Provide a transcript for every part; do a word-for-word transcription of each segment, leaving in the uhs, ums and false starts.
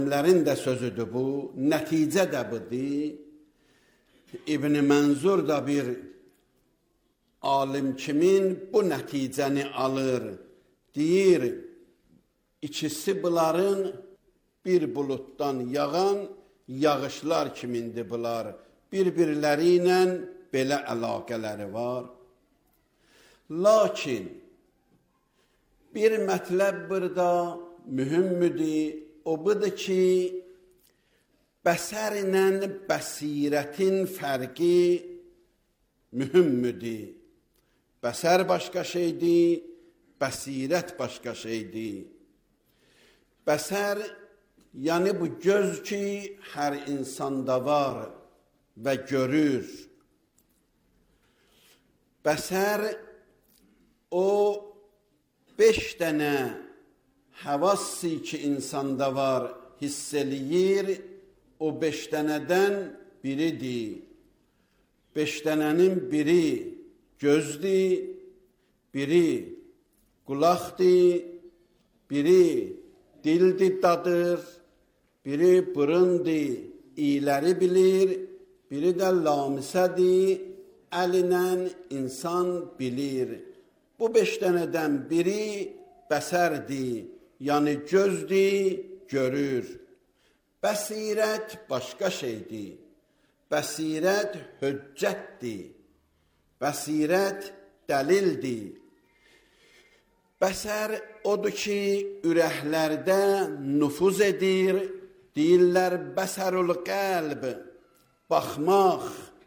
Alimlərin də sözüdür bu, nəticə də budur. İbn Mənzur da bir alim kimin bu nəticəni alır, deyir, ikisi bunların bir bulutdan yağan yağışlar kimindir bunlar, bir-birləri ilə belə əlaqələri var. Lakin bir mətləb burada mühümdür, o budur ki, bəsər ilə bəsirətin fərqi mühümdür. Bəsər başqa şeydir, bəsirət başqa şeydir. Bəsər, yəni bu göz ki, hər insanda var və görür. Bəsər, o beş dənə həvassi ki, insanda var, hiss eləyir, o beş dənədən biridir. Beş dənənin biri gözdür, biri qulaqdır, biri dildir, dadır, biri burundur, iyiləri bilir, biri də lamisədir, əlinə insan bilir. Bu beş dənədən biri bəsərdir, yəni gözdür, görür. Bəsirət başqa şeydir. Bəsirət höccətdir. Bəsirət dəlildir. Bəsər odur ki, ürəklərdə nüfuz edir, deyirlər bəsərul qəlb, baxmaq.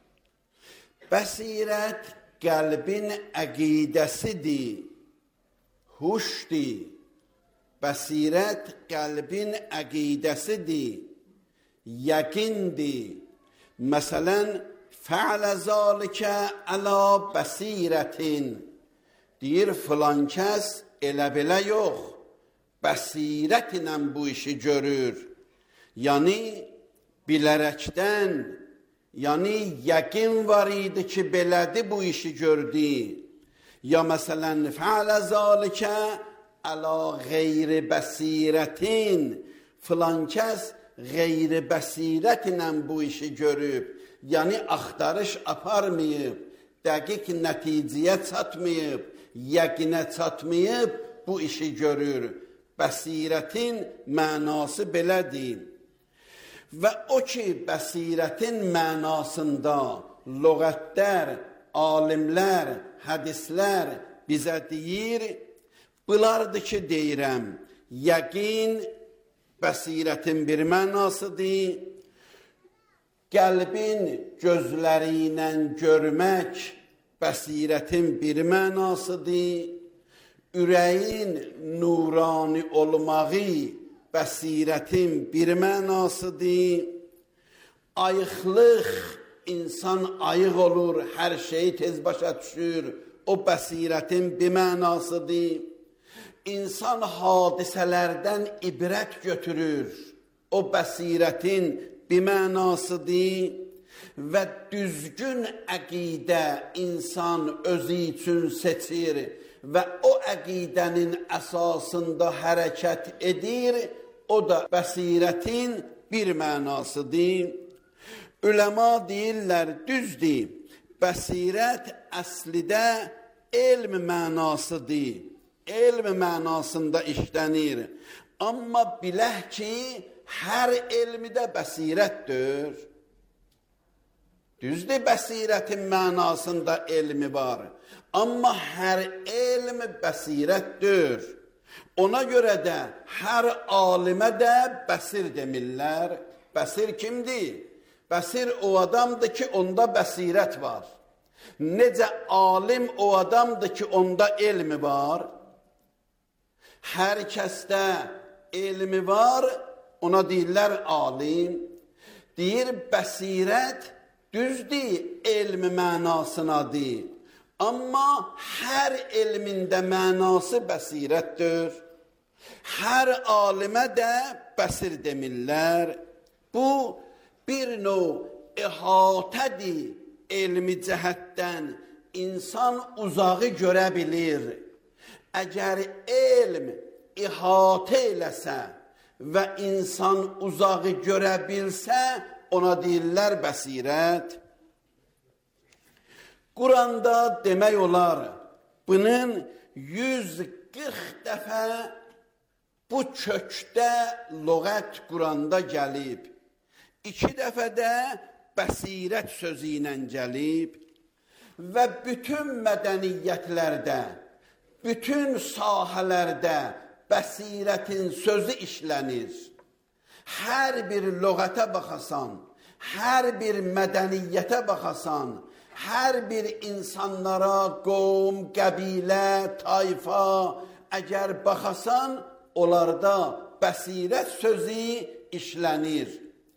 Bəsirət qəlbin əqidəsidir, huşdur. Bəsirət qəlbin əqidəsidir, yəqindir. Məsələn, fə'lə zəlikə ələ bəsirətin. Deyir, filan kəs elə belə yox, bəsirət ilə bu işi görür. Yəni, bilərəkdən, yəni yəqin var idi ki, belədir bu işi gördü. Ya məsələn, fə'lə zəlikə ələ qeyri bəsirətin, filan kəs qeyri bəsirət ilə bu işi görüb, yəni axtarış aparmayıb, dəqiq nəticəyə çatmayıb, yəqinə çatmayıb bu işi görür. Bəsirətin mənası belədir. Və o ki, bəsirətin mənasında lüğətlər, alimlər, hədislər bizə deyir, bunlardır ki, deyirəm, yəqin bəsirətin bir mənasıdır, qəlbin gözləri ilə görmək bəsirətin bir mənasıdır, ürəyin nurani olmağı bəsirətin bir mənasıdır, ayıqlıq, insan ayıq olur, hər şeyi tez başa düşür, o bəsirətin bir mənasıdır. İnsan hadisələrdən ibrət götürür, o bəsirətin bir mənasıdır və düzgün əqidə insan özü üçün seçir və o əqidənin əsasında hərəkət edir, o da bəsirətin bir mənasıdır. Üləma deyirlər, düzdür, bəsirət əslidə elm mənasıdır, elm mənasında işlənir. Amma bilək ki, hər elmidə bəsirətdir. Düzdür, bəsirətin mənasında elmi var. Amma hər elm bəsirətdir. Ona görə də hər alimə də bəsir demirlər. Bəsir kimdir? Bəsir o adamdır ki, onda bəsirət var. Necə alim o adamdır ki, onda elmi var. Hər kəsdə elmi var, ona deyirlər alim. Deyir, bəsirət düzdür, elmi mənasınadır. Amma hər elmində mənası bəsirətdir. Hər alimə də bəsir demirlər. Bu, bir növ əhatədir elmi cəhətdən. İnsan uzağı görə bilir. Əgər elm əhatə eləsə və insan uzağı görə bilsə, ona deyirlər bəsirət. Quranda demək olar, bunun yüz qırx dəfə bu kökdə lüğət Quranda gəlib. İki dəfə də bəsirət sözü ilə gəlib və bütün mədəniyyətlərdə, bütün sahələrdə bəsirətin sözü işlənir. Hər bir lüğətə baxasan, hər bir mədəniyyətə baxasan, hər bir insanlara, qovm, qəbilə, tayfa, əgər baxasan, onlarda bəsirət sözü işlənir.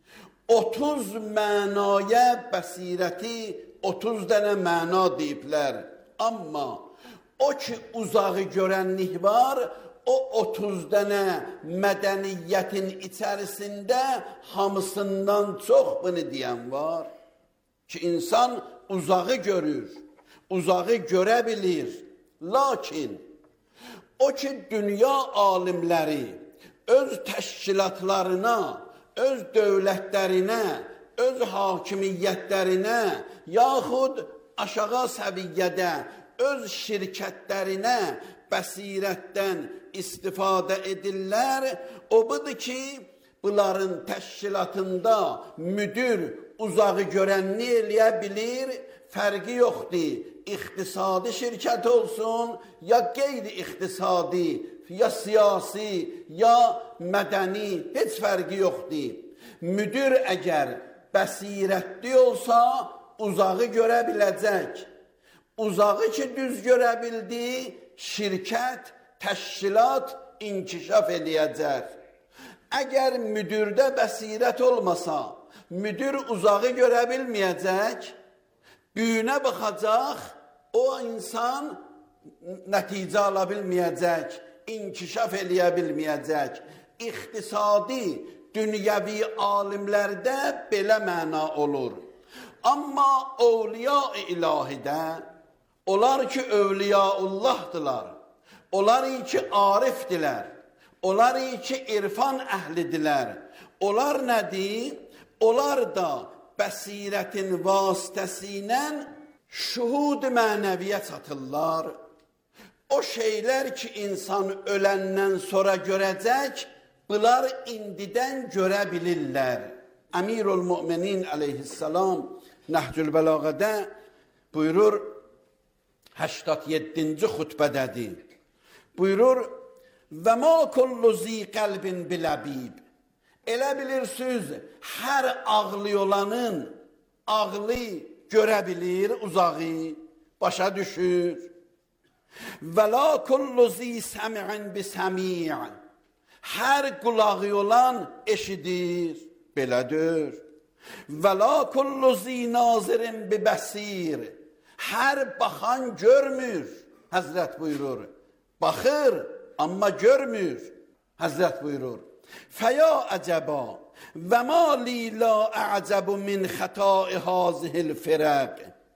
otuz mənaya bəsirəti, otuz dənə məna deyiblər. Amma o ki uzağı görənlik var, o otuz dənə mədəniyyətin içərisində hamısından çox bunu deyən var. Ki insan uzağı görür, uzağı görə bilir. Lakin o ki dünya alimləri öz təşkilatlarına, öz dövlətlərinə, öz hakimiyyətlərinə, yaxud aşağı səviyyədə öz şirkətlərinə bəsirətdən istifadə edirlər. O budur ki, bunların təşkilatında müdür uzağı görənni eləyə bilir, fərqi yoxdur. İqtisadi şirkət olsun, ya qeyri-iqtisadi, ya siyasi, ya mədəni, heç fərqi yoxdur. Müdür əgər bəsirətli olsa, uzağı görə biləcək. Uzağı ki düz görə bildi, şirkət, təşkilat inkişaf eləyəcək. Əgər müdürdə bəsirət olmasa, müdür uzağı görə bilməyəcək, büyünə baxacaq, o insan nəticə ala bilməyəcək, inkişaf eləyə bilməyəcək. İqtisadi, dünyəvi alimlərdə belə məna olur. Amma Əvliya-i İlahidə, onlar ki Övliyaullahdılar, onlar ki arifdilər, onlar ki irfan əhlidirlər. Onlar nədir? Onlar da bəsirətin vasitəsilə şuhud mənəviyyə çatırlar. O şeylər ki insan öləndən sonra görəcək, bunlar indidən görə bilirlər. Əmirul Müminin əleyhissalam Nəhcül Bəlağədə buyurur, səksən yeddinci xutbədədir. Buyurur, və ma kullu zi qəlbin biləbib. Elə bilirsiniz, hər ağlı olanın ağlı görə bilir, uzağı, başa düşür. Və la kullu zi səmi'in bisəmi'. Hər qulağı olan eşidir, belədir. Və la kullu zi nazirin bibəsir. Hər baxan görmür, Həzrət buyurur. Baxır, amma görmür, Həzrət buyurur. Fəya əcəba və ma li la a'cəbu min xətai hazihil firəq.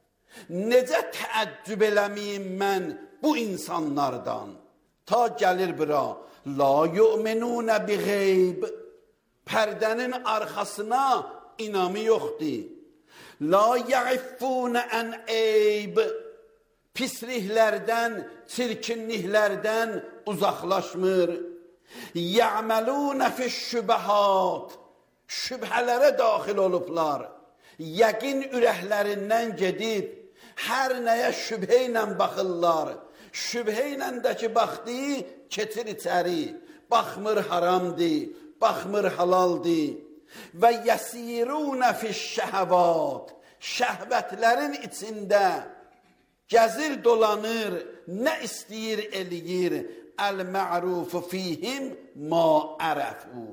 Necə təəccüb eləmiyim mən bu insanlardan? Ta gəlir bura, la yu'minunə bi qeyb. Pərdənin arxasına inamı yoxdur. La ya'iffunə ən eyb. Pisliklərdən, çirkinliklərdən uzaqlaşmır. Ya'maluna fi'ş-şübəhat. Şübhələrə daxil olublar. Yəqin ürəklərindən gedib hər nəyə şübhə ilə baxırlar. Şübhə ilə də ki baxdı, keçir içəri. Baxmır haramdır, baxmır halaldır. Və yəsiruna fi'ş-şəhəvat. Şəhvətlərin içində gəzir dolanır, nə istəyir eləyir. Əl-mə'rufu fihim ma ərəfu.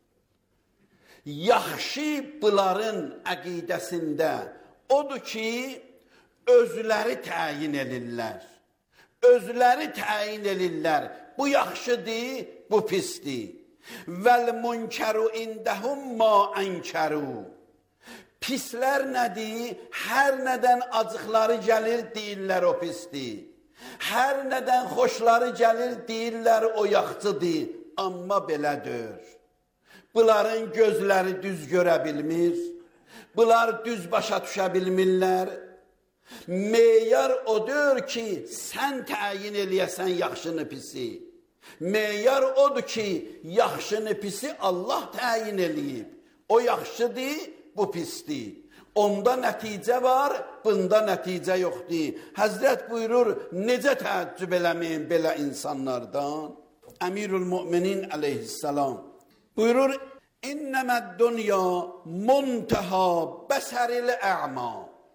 Yaxşı bunların əqidəsində odur ki, özləri təyin elirlər. Özləri təyin elirlər. Bu yaxşıdır, bu pisdir. Vəl-münkəru indəhum ma ənkəru. Pislər nədir? Hər nədən acıqları gəlir, deyirlər o pisdir. Hər nədən xoşları gəlir, deyirlər o yaxçıdır. Amma belədir. Bunların gözləri düz görə bilmir. Bunlar düz başa düşə bilmirlər. Meyar odur ki, sən təyin eləyəsən yaxşını pisi. Meyar odur ki, yaxşını pisi Allah təyin eləyib. O yaxşıdır, bu pisdir. Onda nəticə var, bunda nəticə yoxdur. Həzrət buyurur, necə təəccüb eləməyin belə insanlardan? Əmirül Müminin əleyhissalam buyurur, İnnəməd dünya muntaha bəsəril ə'ma.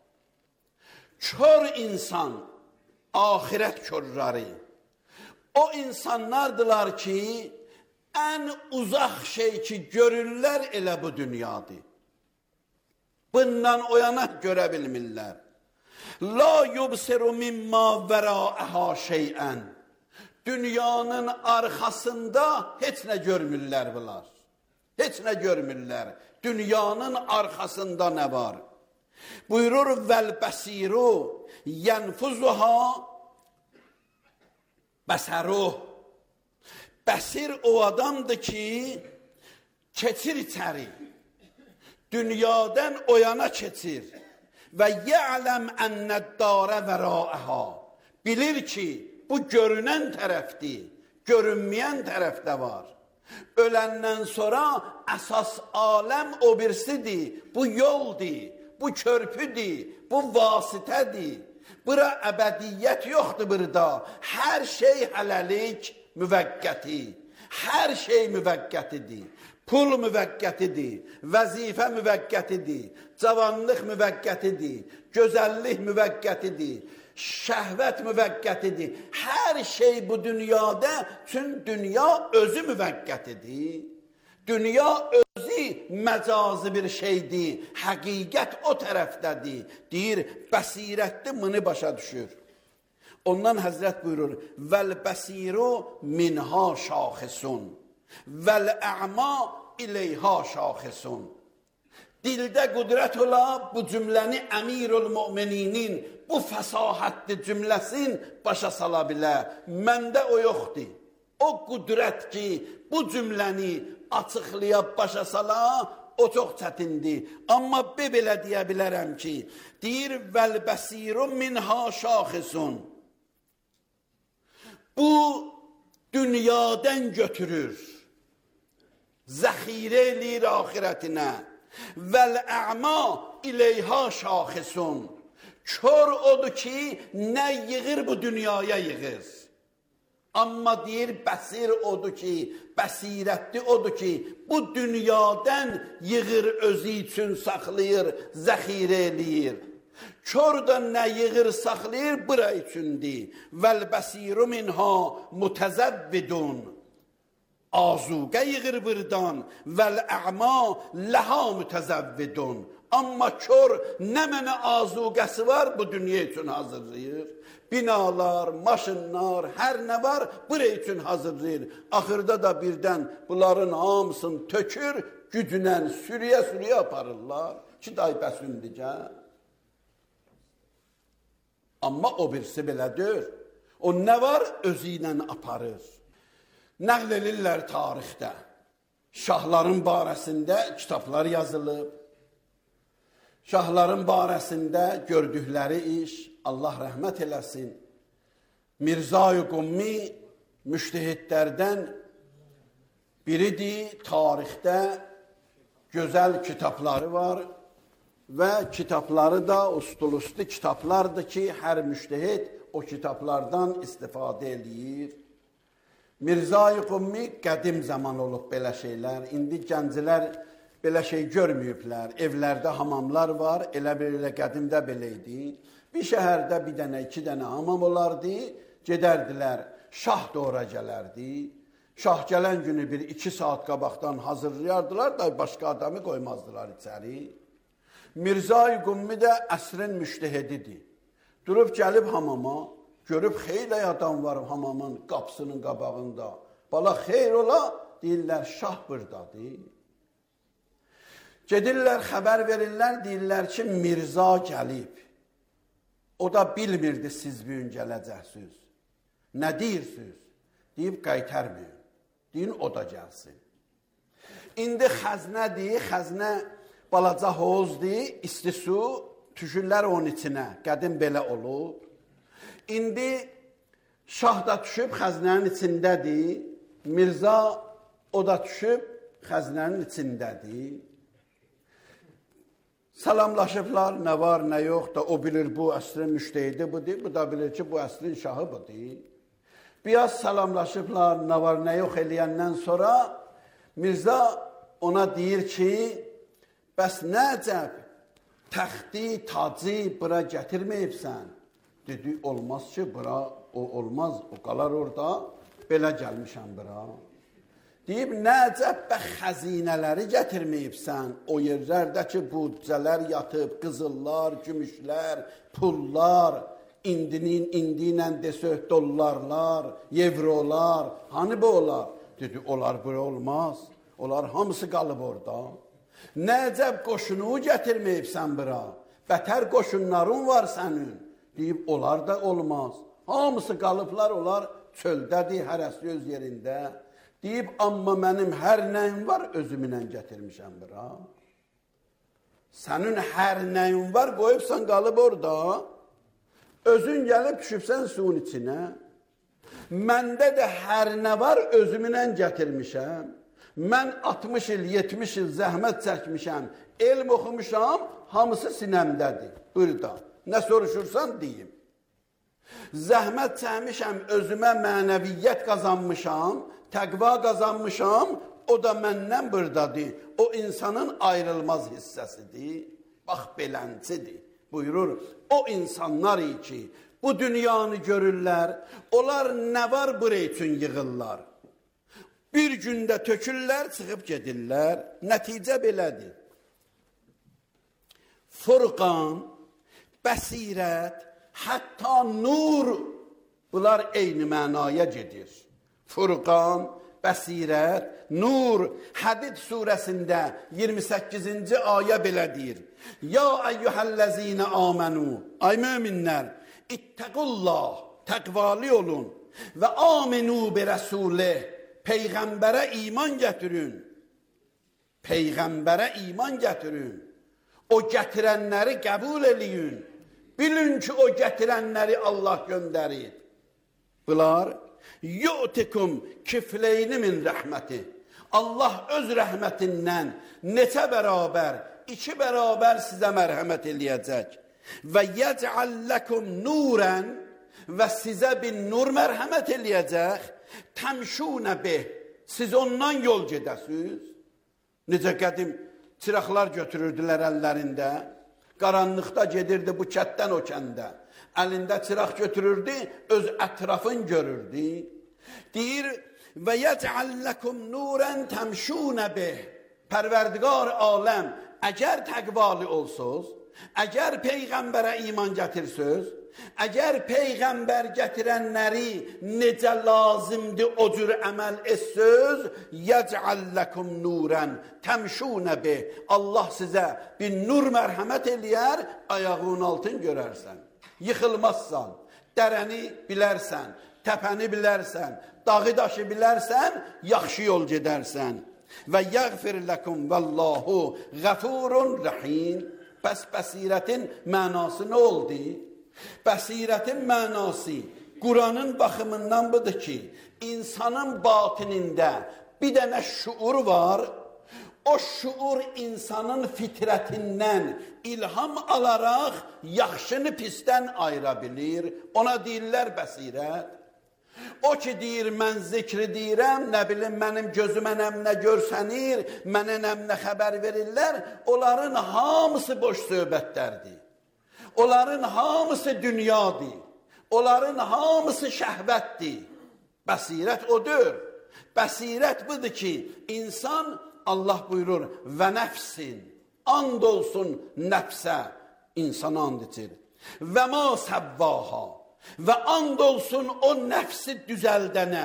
Kör insan, ahirət körləri. O insanlardılar ki, ən uzaq şey ki, görürlər elə bu dünyadır. Bundan o yana görə bilmirlər. La yubsiru mimma vəraəha şeyən. Dünyanın arxasında heç nə görmürlər bunlar. Heç nə görmürlər. Dünyanın arxasında nə var? Buyurur, vəl bəsiru yənfuzuha bəsəruh. Bəsir o adamdır ki, keçir içəri. Dünyadan o yana keçir. Və yələm ənəddara vəraəha. Bilir ki, bu görünən tərəfdir, görünməyən tərəfdə var. Öləndən sonra əsas aləm o birisidir, bu yoldur, bu körpüdür, bu vasitədir. Bura əbədiyyət yoxdur burada. Hər şey hələlik müvəqqəti, hər şey müvəqqətidir. Pul müvəqqətidir, vəzifə müvəqqətidir, cavanlıq müvəqqətidir, gözəllik müvəqqətidir, şəhvət müvəqqətidir. Hər şey bu dünyada, çünki dünya özü müvəqqətidir. Dünya özü məcazi bir şeydir, həqiqət o tərəfdədir. Deyir, bəsirətli mını başa düşür. Ondan Həzrət buyurur, vəl bəsiru minha şaxisun. Vəl-ə'ma ileyha şaxisun. Dildə qüdrət ola bu cümləni Əmirül Mümininin bu fəsahətli cümləsin başa sala bilər. Məndə o yoxdur. O qüdrət ki, bu cümləni açıqlaya başa sala, o çox çətindir. Amma belə deyə bilərəm ki, deyir, vəl-bəsiru minha şaxisun. Bu dünyadan götürür. Zəxirə eləyir axirətinə. Vəl-ə'ma ileyha şaxisun. Kör odur ki, nə yığır bu dünyaya yığır. Amma deyir, bəsir odur ki, bəsirətli odur ki, bu dünyadan yığır, özü üçün saxlayır, zəxirə eləyir. Kör da nə yığır, saxlayır, bura üçündür. Vəl-bəsiru minha mutəzəvvidun. Azuqə yığır buradan. Vəl-ə'ma ləha mütəzəvvidun. Amma kör nə mənə azuqəsi var, bu dünya üçün hazırlayır. Binalar, maşınlar, hər nə var, bura üçün hazırlayır. Axırda da birdən bunların hamısını tökür, gücünə sürüyə-sürüyə aparırlar. Ki, day bəsündigə. Amma o birisi belədir. O nə var, özü ilə aparır. Nəql edirlər tarixdə. Şahların barəsində kitablar yazılıb. Şahların barəsində gördükləri iş, Allah rəhmət eləsin. Mirzə-i Qummi müştəhidlərdən biridir. Tarixdə gözəl kitabları var və kitabları da ustul-ustu kitablardır ki, hər müştəhid o kitablardan istifadə eləyir. Mirzə-i Qummi qədim zaman olub belə şeylər. İndi gənclər belə şey görməyiblər. Evlərdə hamamlar var, elə belə qədimdə belə idi. Bir şəhərdə bir dənə, iki dənə hamam olardı, gedərdilər, şah da ora gələrdi. Şah gələn günü bir iki saat qabaqdan hazırlayardılar da başqa adamı qoymazdılar içəri. Mirzə-i Qummi də əsrin müştəhididir. Durub gəlib hamama, görüb xeyli adam var hamamın qapısının qabağında. Bala xeyr ola, deyirlər, şah buradadır. Gedirlər, xəbər verirlər, deyirlər ki, Mirzə gəlib. O da bilmirdi siz bugün gələcəksiniz. Nə deyirsiniz? Deyib, qaytarmayın. Deyin, o da gəlsin. İndi xəznədir, xəznə balaca hovuzdur, isti su, düşürlər onun içinə, qədim belə olub. İndi şah da düşüb xəznənin içindədir, Mirza o da düşüb xəznənin içindədir. Salamlaşıblar, nə var, nə yox da, o bilir bu əsrin müştehidi budur, bu da bilir ki, bu əsrin şahı budur. Biraz salamlaşıblar, nə var, nə yox eləyəndən sonra Mirza ona deyir ki, bəs nə əcəb, təxti, tacı bura gətirməyibsən. Dedi, olmaz ki, bura o olmaz, o qalar orada, belə gəlmişəm bura. Deyib, nə əcəb bə xəzinələri gətirməyibsən, o yerlərdəki budcələr yatıb, qızıllar, gümüşlər, pullar, indinin, indinlə desək dollarlar, evrolar, hani bu olar? Dedi, onlar bura olmaz, onlar hamısı qalıb orada. Nə əcəb qoşunu gətirməyibsən bura, bətər qoşunların var sənin. Deyib, onlar da olmaz, hamısı qalıblar, onlar çöldədir, hərəsi öz yerində. Deyib, amma mənim hər nəyim var, özümlə gətirmişəm bura. Sənin hər nəyin var, qoyubsan qalıb orada, özün gəlib düşübsən suyun içinə. Məndə də hər nə var, özümlə gətirmişəm. Mən altmış il, yetmiş il zəhmət çəkmişəm, elm oxumuşam, hamısı sinəmdədir, burada. Nə soruşursan deyim. Zəhmət çəkmişəm, özümə mənəviyyət qazanmışam, təqva qazanmışam, o da məndən buradadır. O insanın ayrılmaz hissəsidir. Bax, beləncidir. Buyurur, o insanlar ki, bu dünyanı görürlər, onlar nə var buraya üçün yığırlar. Bir gündə tökürlər, çıxıb gedirlər. Nəticə belədir. Furqan, bəsirət, hətta nur, bunlar eyni mənaya gedir. Furqan, bəsirət, nur, Hədid surəsində iyirmi səkkizinci ayə belə deyir. Ya əyyuhəl-ləzinə amənu, ay möminlər, ittəqullah, təqvali olun və aminu bi rəsulih, Peyğəmbərə iman gətirin. Peyğəmbərə iman gətirin. O gətirənləri qəbul eləyin. Bilin ki, o gətirənləri Allah göndərir. Bunlar, yu'tikum kifleyni min rəhməti. Allah öz rəhmətindən neçə bərabər, iki bərabər sizə mərhəmət eləyəcək. Və yəcəlləkum nurən və sizə bir nur mərhəmət eləyəcək. Təmşunə bih, siz ondan yol gedəsiniz. Necə qədim çıraqlar götürürdülər əllərində, qaranlıqda gedirdi bu kətdən o kəndə. Əlində çıraq götürürdü, öz ətrafın görürdü. Deyir, və yəcəlləkum nurən təmşunə bih. Pərverdigar aləm, əgər təqvali olsuz, əgər Peyğəmbərə iman gətirsiniz, əgər Peyğəmbər gətirənləri necə lazımdır o cür əməl etsöz, yəcəlləkum nurən təmşunə bih. Allah sizə bir nur mərhəmət eləyər, ayağın altın görərsən. Yıxılmazsan, dərəni bilərsən, təpəni bilərsən, dağı daşı bilərsən, yaxşı yol gedərsən. Və yəğfir ləkum vəllahu qəfurun rəhim. Bəs bəsirətin mənası nə oldu? Bəsirətin mənası Quranın baxımından budur ki, insanın batinində bir dənə şuur var, o şuur insanın fitrətindən ilham alaraq yaxşını pisdən ayıra bilir, ona deyirlər bəsirət. O ki deyir, mən zikri deyirəm, nə bilim, mənim gözümə nə görsənir, mənə nə xəbər verirlər, onların hamısı boş söhbətlərdir. Onların hamısı dünyadır. Onların hamısı şəhvətdir. Bəsirət odur. Bəsirət budur ki, insan, Allah buyurur, və nəfsin, and olsun nəfsə, insana and içir. Və ma səvvaha, və and olsun o nəfsi düzəldənə,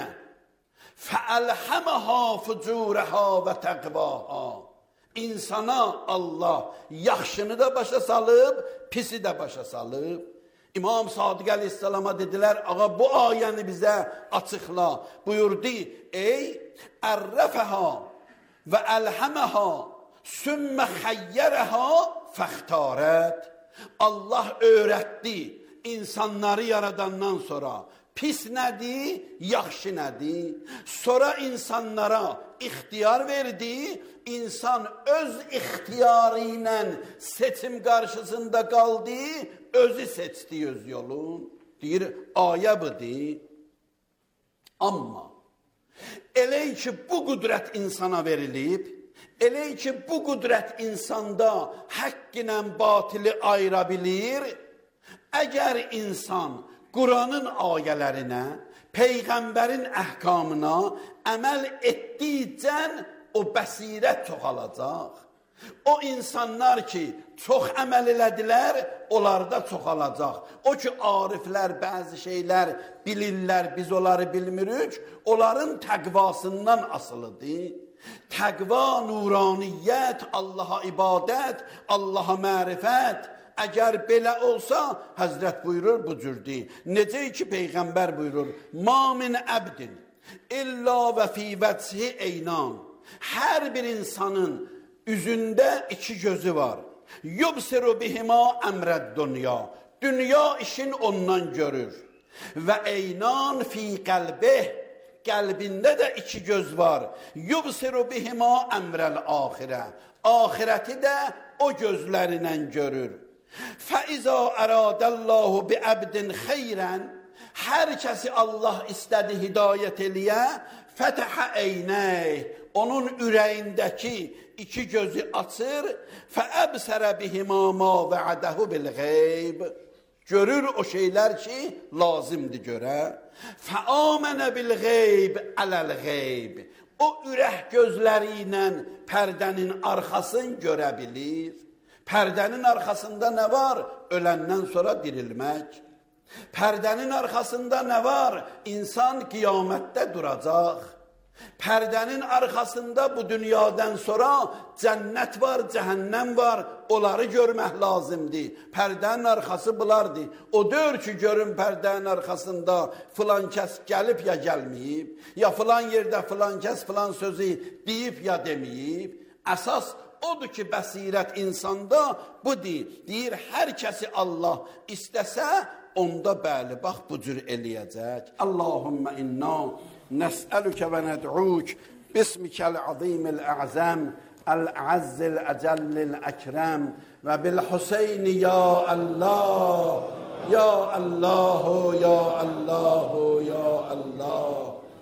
fəəlhəməhə fücurəhə və təqvaha. İnsana Allah yaxşını da başa salıb, pisi də başa salıb. İmam Sadiq əleyhissalama dedilər, ağa bu ayəni bizə açıqla. Buyurdu, ey ərrəfəhə və əlhəməhə sümmə xəyyərəhə fəxtarət. Allah öyrətdi insanları yaradandan sonra pis nədir, yaxşı nədir? Sonra insanlara ixtiyar verdi. İnsan öz ixtiyarı ilə seçim qarşısında qaldı, özü seçdi öz yolun. Deyir, ayə budur. Amma elə ki bu qüdrət insana verilib, elə ki bu qüdrət insanda haqq ilə batili ayıra bilir, əgər insan Quranın ayələrinə, Peyğəmbərin əhkamına əməl etdikcə o bəsirət çoxalacaq. O insanlar ki, çox əməl elədilər, onlarda çoxalacaq. O ki, ariflər bəzi şeylər bilirlər, biz onları bilmirik, onların təqvasından asılıdır. Təqva, nuraniyyət, Allaha ibadət, Allaha mərifət. Əgər belə olsa, Həzrət buyurur bu cürdür. Necə ki, Peyğəmbər buyurur, ma min əbdin illa və fi vəchi eynan. Hər bir insanın üzündə iki gözü var. Yubsiru bihima əmrəd dünya. Dünya işin ondan görür. Və eynan fi qəlbih. Qəlbində də iki göz var. Yubsiru bihima əmrəl axirə. Ahirəti də o gözlərindən görür. Fəizə ərədəllahu bi əbdin xeyrən. Hər kəsi Allah istədi hidayət eləyə. Fətəhə eynək. Onun ürəyindəki iki gözü açır. Fəəbsərə bihima ma vəədəhu bil qeyb. Görür o şeylər ki, lazımdır görə. Fəamənə bil qeyb ələl qeyb. O ürək gözləri ilə pərdənin arxasını görə bilir. Pərdənin arxasında nə var? Öləndən sonra dirilmək. Pərdənin arxasında nə var? İnsan qiyamətdə duracaq. Pərdənin arxasında bu dünyadan sonra cənnət var, cəhənnəm var. Onları görmək lazımdır. Pərdənin arxası bulardır. O deyir ki, görün pərdənin arxasında filan kəs gəlib ya gəlməyib, ya filan yerdə filan kəs filan sözü deyib ya deməyib. Əsas odur ki, bəsirət insanda budur. Deyir, hər kəsi Allah istəsə, onda bəli, bax, bu cür eləyəcək. Allahümmə inna nəsəlükə və nəd'uk bismikəl azimil əzəm əl-əzzil əcəllil əkrəm və bil-Hüseyni ya Allah, ya Allahu, ya Allahu, ya Allah.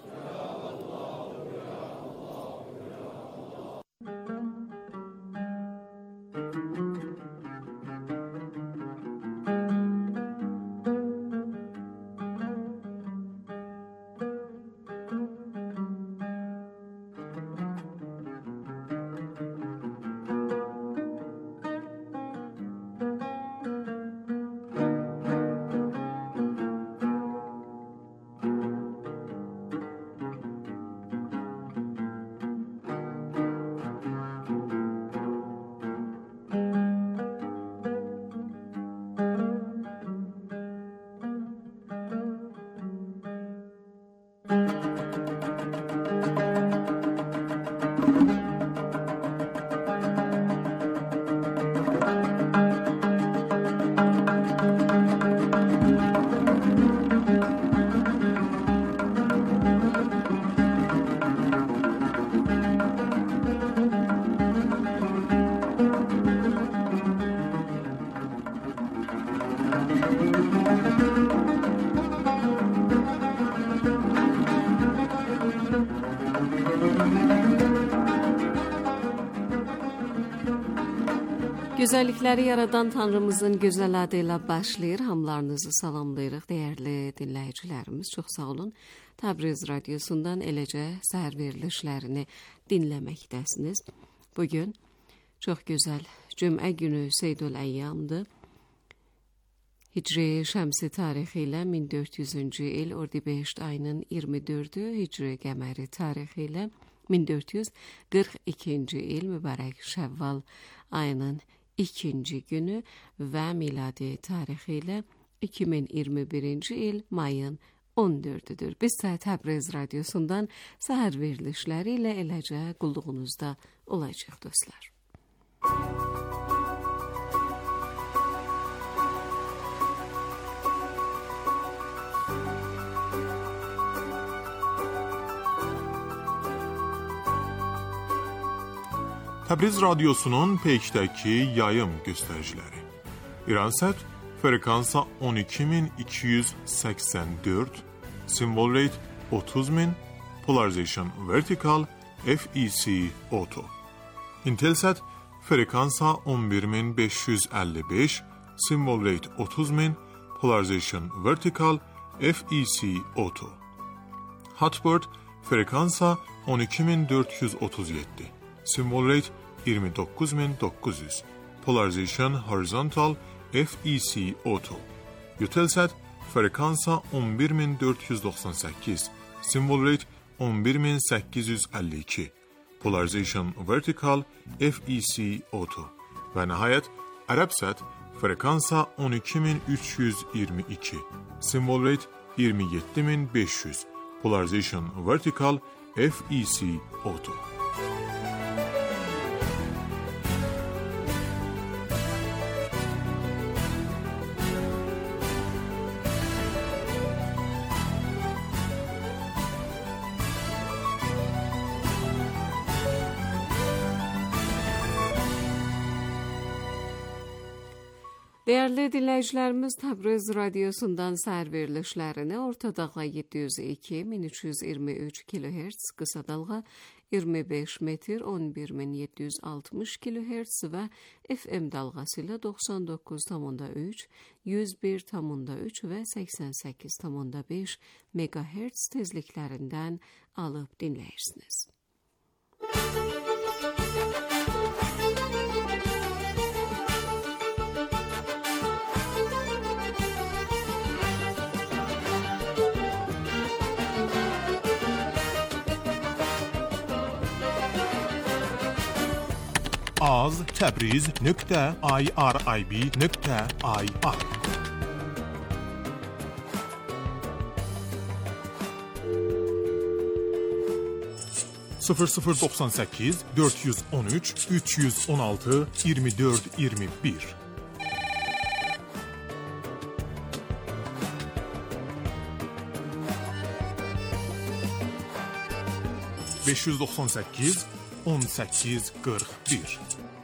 Gözəllikləri yaradan Tanrımızın gözəl adı ilə başlayır. Hamlarınızı salamlayırıq, dəyərli dinləyicilərimiz. Çox sağ olun. Təbriz radiosundan eləcə səhər verilişlərini dinləməkdəsiniz. Bugün çox gözəl Cümə günü Seydül Əyyamdır. Hicri şəmsi tarixi ilə min dörd yüzüncü il Ordibeşt ayının iyirmi dördü, Hicri qəməri tarixi ilə min dörd yüz qırx ikinci il mübarək Şəvval ayının ikinci günü və miladi tarixi ilə iki min iyirmi birinci il mayın on dördüdür. Biz isə Təbriz radiosundan səhər verilişləri ilə eləcə qulluğunuzda olacaq dostlar. Təbriz radiosunun peykdəki yayım göstəriciləri. İransət frekansa on iki min iki yüz səksən dörd, symbol rate otuz min, polarization vertical, F E C auto. Intelsat frekansa on bir min beş yüz əlli beş, symbol rate otuz min, polarization vertical, F E C auto. Hotbird frekansa on iki min dörd yüz otuz yeddi, symbol rate iyirmi dokuz min dokuz yüz, polarization horizontal, F E C auto. Eutelsat frekansa on bir min dörd yüz doxsan səkkiz, symbol rate on bir min səkkiz yüz əlli iki, polarization vertical, F E C auto. Və nəhayət Arabsat frekansa on iki min üç yüz iyirmi iki, symbol rate iyirmi yeddi min beş yüz, polarization vertical, F E C auto. Değerli dinləyicilərimiz, Təbriz radiosundan səhər verilişlərini orta dalğa yeddi yüz iki min üç yüz iyirmi üç kilohertz, qısa dalğa iyirmi beş metr on bir min yeddi yüz altmış kilohertz və F M dalğası ilə doxsan doqquz tam üç, yüz bir tam üç və səksən səkkiz tam beş megahertz tezliklərindən alıb dinləyirsiniz. az təbriz nöqtə irib nöqtə ir sıfır sıfır doxsan səkkiz dörd yüz on üç üç yüz on altı iyirmi dörd iyirmi bir beş yüz doxsan səkkiz on səkkiz qırx bir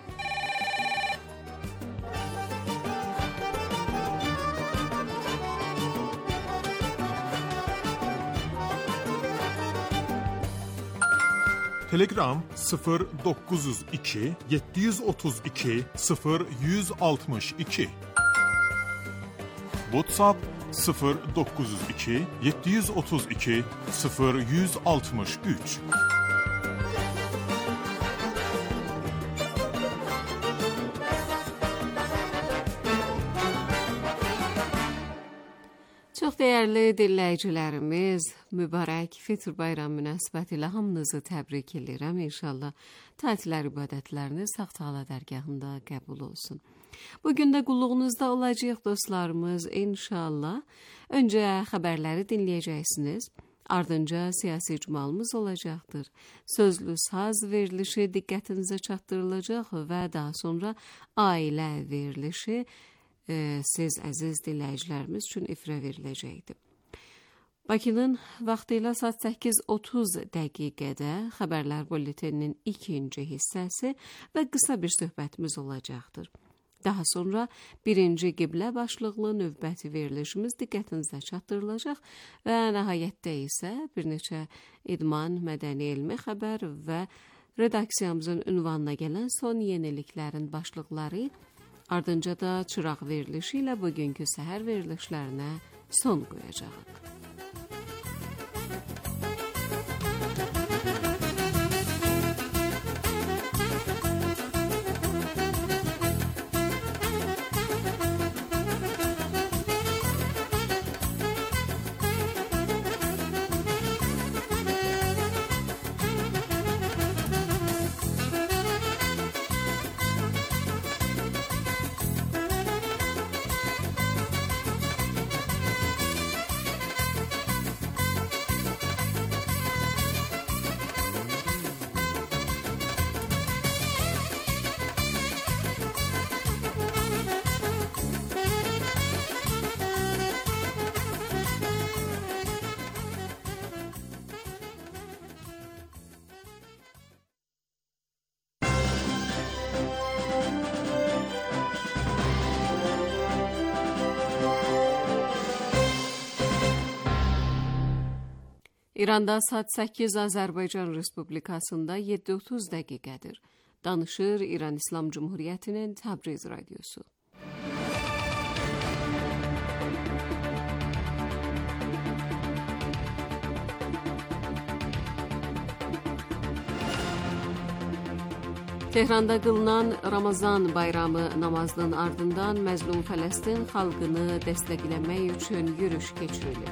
Telegram sıfır doqquz yüz iki yeddi yüz otuz iki sıfır yüz altmış iki WhatsApp sıfır doqquz yüz iki yeddi yüz otuz iki sıfır yüz altmış üç Çox dəyərli dinləyicilərimiz, mübarək Fitr bayramı münasibətilə hamınızı təbrik edirəm. İnşallah tətil ibadətləriniz Sağ-Taala dərgahında qəbul olsun. Bugün də qulluğunuzda olacaq dostlarımız inşallah. Öncə xəbərləri dinləyəcəksiniz. Ardınca siyasi icmalımız olacaqdır. Sözlü saz verilişi diqqətinizə çatdırılacaq və daha sonra ailə verilişi e, siz əziz dinləyicilərimiz üçün ifrə veriləcəkdir. Bakının vaxtı ilə saat səkkiz otuz dəqiqədə xəbərlər bulletininin ikinci hissəsi və qısa bir söhbətimiz olacaqdır. Daha sonra birinci qiblə başlıqlı növbəti verilişimiz diqqətinizə çatdırılacaq və nəhayətdə isə bir neçə idman, mədəni elmi xəbər və redaksiyamızın ünvanına gələn son yeniliklərin başlıqları, ardınca da çıraq verilişi ilə bugünkü səhər verilişlərinə son qoyacağıq. İranda saat səkkiz, Azərbaycan Respublikasında yeddi otuz dəqiqədir. Danışır İran İslam Cumhuriyyətinin Təbriz radiosu. Tehranda qılınan Ramazan bayramı namazının ardından məzlum Fələstin xalqını dəstəkləmək üçün yürüş keçirilir.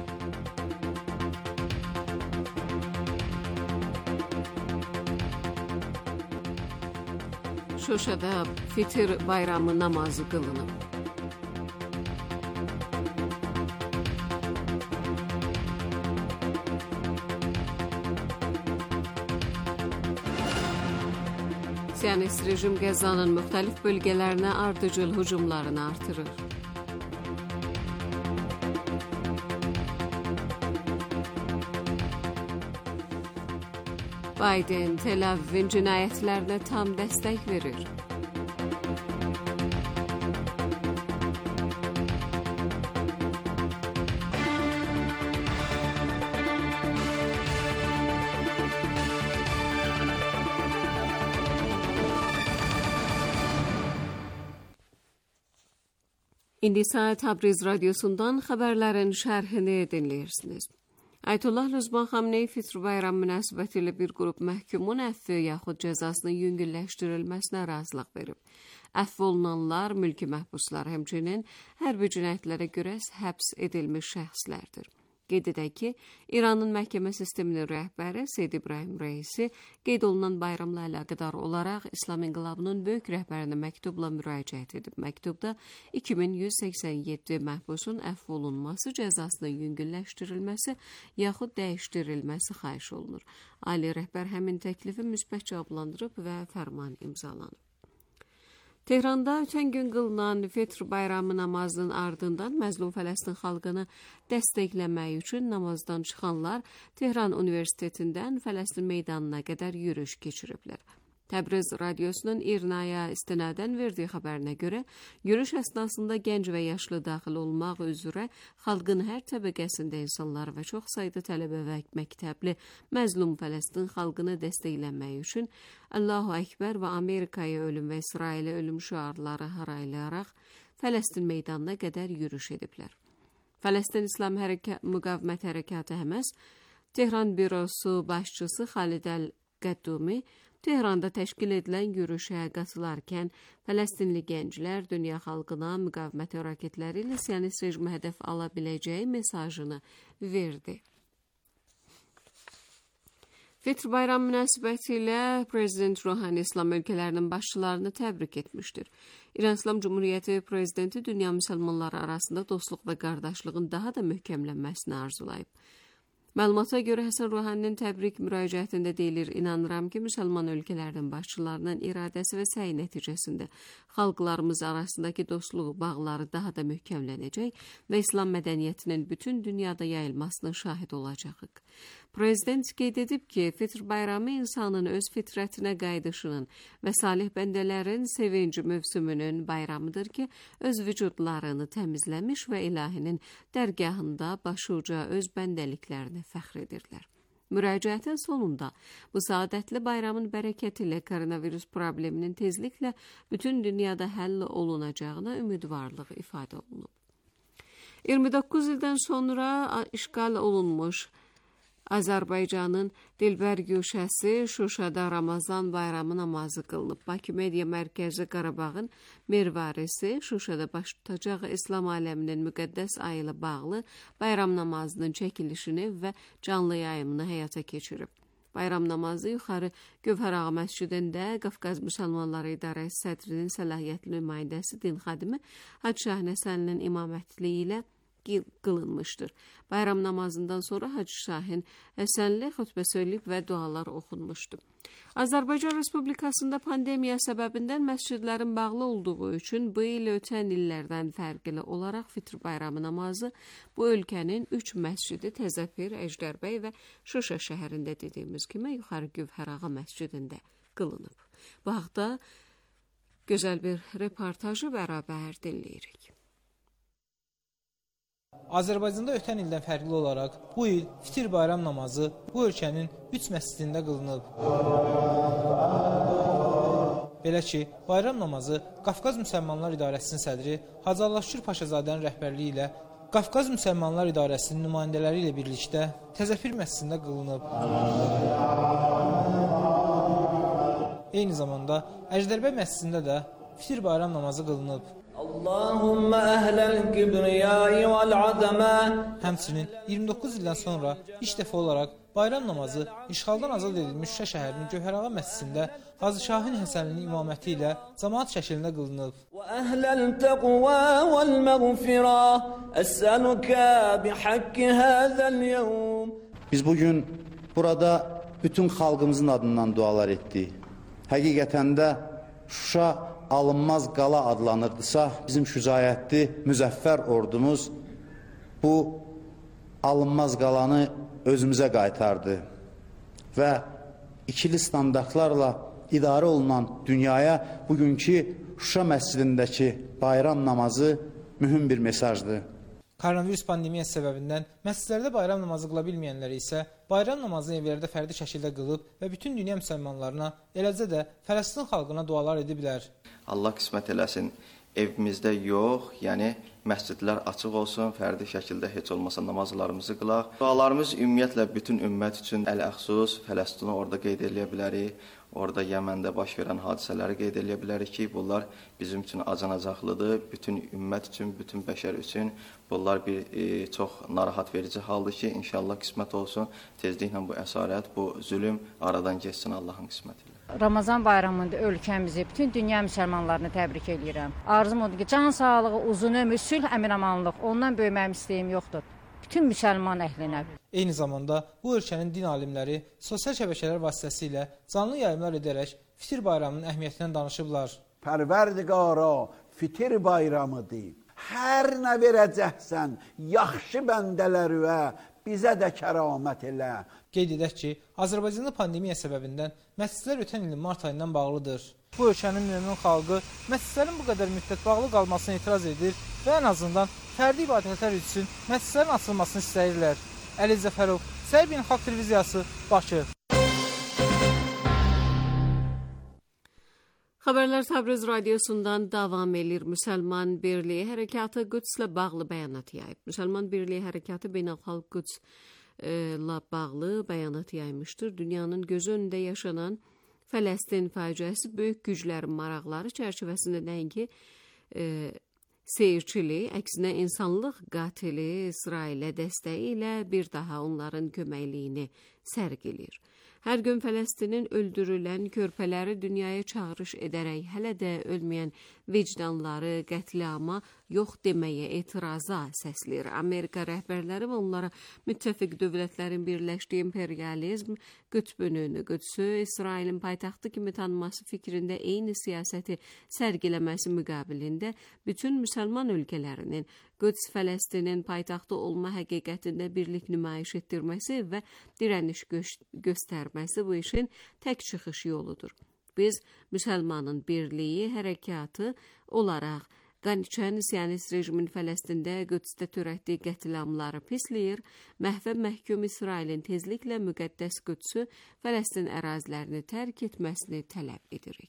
Şuşada Fitr bayramı namazı qılınıb. Siyonist rejim Qəzzanın müxtəlif bölgələrinə ardıcıl hücumlarını artırır. Biden Tel Avivin cinayətlərinə tam dəstək verir. İndi isə Təbriz radiosundan xəbərlərin şərhini dinləyirsiniz. Ayətullah Lüzban Xamneyi Fitr bayramı münasibətilə bir qrup məhkumun əfvi yaxud cəzasının yüngülləşdirilməsinə razılıq verib. Əfv olunanlar mülki məhbuslar, həmçinin hərbi cinayətlərə görə həbs edilmiş şəxslərdir. Qeyd edək ki, İranın məhkəmə sisteminin rəhbəri Seyyid İbrahim Rəisi qeyd olunan bayramla əlaqədar olaraq İslam İnqilabının böyük rəhbərinə məktubla müraciət edib. Məktubda iki min yüz səksən yeddi məhbusun əfv olunması, cəzasının yüngülləşdirilməsi yaxud dəyişdirilməsi xahiş olunur. Ali rəhbər həmin təklifi müsbət cavablandırıb və fərman imzalanıb. Tehranda ötən gün qılınan Fitr bayramı namazının ardından məzlum Fələstin xalqını dəstəkləmək üçün namazdan çıxanlar Tehran Universitetindən Fələstin meydanına qədər yürüş keçiriblər. Təbriz radiosunun İRNA-ya istinadən verdiyi xəbərinə görə, yürüş əsnasında gənc və yaşlı daxil olmaq üzrə xalqın hər təbəqəsində insanlar və çox sayda tələbə və məktəbli məzlum Fələstin xalqını dəstəkləmək üçün Allahu Əkbər və Amerikaya ölüm və İsrailə ölüm şüarları haraylayaraq Fələstin meydanına qədər yürüş ediblər. Fələstin İslam Hərəkə- Müqavimət Hərəkatı Həməs, Tehran bürosu başçısı Xalid Əl-Qəddumi Tehranda təşkil edilən yürüşə qatılarkən Fələstinli gənclər dünya xalqına müqavimət hərəkətləri ilə siyonist rejimi hədəf ala biləcəyi mesajını verdi. Fitr bayramı münasibətilə Prezident Ruhani İslam ölkələrinin başçılarını təbrik etmişdir. İran İslam Cumhuriyyəti Prezidenti dünya müsəlmanları arasında dostluq və qardaşlığın daha da möhkəmlənməsini arzulayıb. Məlumata görə Həsən Ruhaninin təbrik müraciətində deyilir, inanıram ki, müsəlman ölkələrinin başçılarının iradəsi və səyi nəticəsində xalqlarımız arasındakı dostluq bağları daha da möhkəmlənəcək və İslam mədəniyyətinin bütün dünyada yayılmasına şahid olacağıq. Prezident qeyd edib ki, Fitr bayramı insanın öz fitrətinə qayıdışının və salih bəndələrin sevinci mövsümünün bayramıdır ki, öz vücudlarını təmizləmiş və ilahinin dərgahında başuca öz bəndəliklərini fəxr edirlər. Müraciətin sonunda bu saadətli bayramın bərəkəti ilə koronavirus probleminin tezliklə bütün dünyada həll olunacağına ümidvarlıq ifadə olunub. iyirmi doqquz ildən sonra işğal olunmuş Azərbaycanın Dilbər Güşəsi Şuşada Ramazan bayramı namazı qılınıb. Bakı Media Mərkəzi Qarabağın Mervarisi Şuşada baş tutacaq İslam aləminin müqəddəs ayı ilə bağlı bayram namazının çəkilişini və canlı yayımını həyata keçirib. Bayram namazı yuxarı Gövhərağa məscidində Qafqaz Müsəlmanları İdarəsi sədrinin səlahiyyətli nümayəndəsi din xadimi Hacı Şahin Həsənlinin imamətliyi ilə qılınmışdır. Bayram namazından sonra Hacı Şahin Həsənli xutbə söyləyib və dualar oxunmuşdu. Azərbaycan Respublikasında pandemiya səbəbindən məscidlərin bağlı olduğu üçün bu il ötən illərdən fərqli olaraq Fitr bayramı namazı bu ölkənin üç məscidi Təzəpir, Əjdərbəy və Şuşa şəhərində dediyimiz kimi yuxarı Gövhərağa məscidində qılınıb. Bu haqda gözəl bir reportajı bərabər dinləyirik. Azərbaycanda ötən ildən fərqli olaraq bu il Fitir bayram namazı bu ölkənin üç məscidində qılınıb. Belə ki, bayram namazı Qafqaz Müsəlmanlar İdarəsinin sədri Hacı Allahşükür Paşazadənin rəhbərliyi ilə Qafqaz Müsəlmanlar İdarəsinin nümayəndələri ilə birlikdə Təzəpir məscidində qılınıb. Eyni zamanda Əjdərbə məscidində də Fitir bayram namazı qılınıb. Allahumma əhlal kibriyai vel azama. Həmçinin iyirmi doqquz ildən sonra ilk dəfə olaraq bayram namazı işğaldan azad edilmiş Şuşa şəhərinin Gövhərağa məscidində Hacı Şahin Həsənlinin imaməti ilə cəmaət şəklində qılınıb. Və əhlal təqva vel məğfirə əsəluka bihaqqi hazal yevm. Biz bugün burada bütün xalqımızın adından dualar etdik. Həqiqətən də Şuşa alınmaz qala adlanırdısa, bizim şücaətli, müzəffər ordumuz bu alınmaz qalanı özümüzə qaytardı və ikili standartlarla idarə olunan dünyaya bugünkü Şuşa məscidindəki bayram namazı mühüm bir mesajdır. Koronavirus pandemiyası səbəbindən məscidlərdə bayram namazı qıla bilməyənləri isə bayram namazını evlərdə fərdi şəkildə qılıb və bütün dünya müsəlmanlarına, eləcə də Fələstin xalqına dualar ediblər. Allah qismət eləsin, evimizdə yox, yəni məscidlər açıq olsun, fərdi şəkildə heç olmasa namazlarımızı qılaq. Dualarımız ümumiyyətlə bütün ümmət üçün əl-əxsus, Fələstini orada qeyd edə bilərik. Orada Yəməndə baş verən hadisələri qeyd edə bilərik ki, bunlar bizim üçün acanacaqlıdır. Bütün ümmət üçün, bütün bəşər üçün bunlar bir e, çox narahat verici haldır ki, inşallah qismət olsun. Tezliklə bu əsarət, bu zülüm aradan geçsin Allahın qismətilə. Ramazan bayramında ölkəmizi, bütün dünya müsəlmanlarını təbrik edirəm. Arzum odur ki, can sağlığı, uzun ömür, sülh, əmin-amanlıq, ondan böyüməyim istəyim yoxdur. Bütün müsəlman əhlinə. Eyni zamanda bu ölkənin din alimləri sosial şəbəkələr vasitəsilə canlı yayımlar edərək Fitir bayramının əhəmiyyətindən danışıblar. Pərverdigara Fitir bayramıdır. Hər nə verəcəksən, yaxşı bəndələrə bizə də kəramət elə. Qeyd edək ki, Azərbaycanda pandemiya səbəbindən məscidlər ötən ilin mart ayından bağlıdır. Bu ölkənin mömin xalqı məscidlərin bu qədər müddət bağlı qalmasına etiraz edir və ən azından fərdi ibadətlər üçün məscidlərin açılmasını istəyirlər. Əli Zəfərov, Səy Beynəlxalq Televiziyası, Bakı. Xəbərlər Təbriz radiosundan davam edir. Müsəlman Birliyi Hərəkatı Qüdslə bağlı bəyanat yayıb. Müsəlman Birliyi Hərəkatı Beynəlxalq Qüdslə bağlı bəyanat yaymışdır. Dünyanın gözü önündə yaşanan Fələstin faciəsi böyük güclərin maraqları çərçivəsində nəinki e, seyirçilik, əksinə insanlıq qatili İsrailə dəstəyi ilə bir daha onların köməkliyini sərgilir. Hər gün Fələstinin öldürülən körpələri dünyaya çağırış edərək hələ də ölməyən vicdanları qətliama yox deməyə etiraza səsləyir. Amerika rəhbərləri və onlara müttəfiq dövlətlərin birləşdiyi imperializm qütbünün, Qüdsü İsrailin paytaxtı kimi tanınması fikrində eyni siyasəti sərgiləməsi müqabilində bütün müsəlman ölkələrinin Qüds Fələstinin paytaxtı olma həqiqətində birlik nümayiş etdirməsi və dirəniş gö- göstərməsi bu işin tək çıxış yoludur. Biz müsəlmanın birliyi hərəkatı olaraq Qaniçən Siyonist rejimin Fələstində Qüdsdə törətdiyi qətliamları pisləyir, məhvə məhkum İsrailin tezliklə müqəddəs Qüdsü Fələstin ərazilərini tərk etməsini tələb edirik.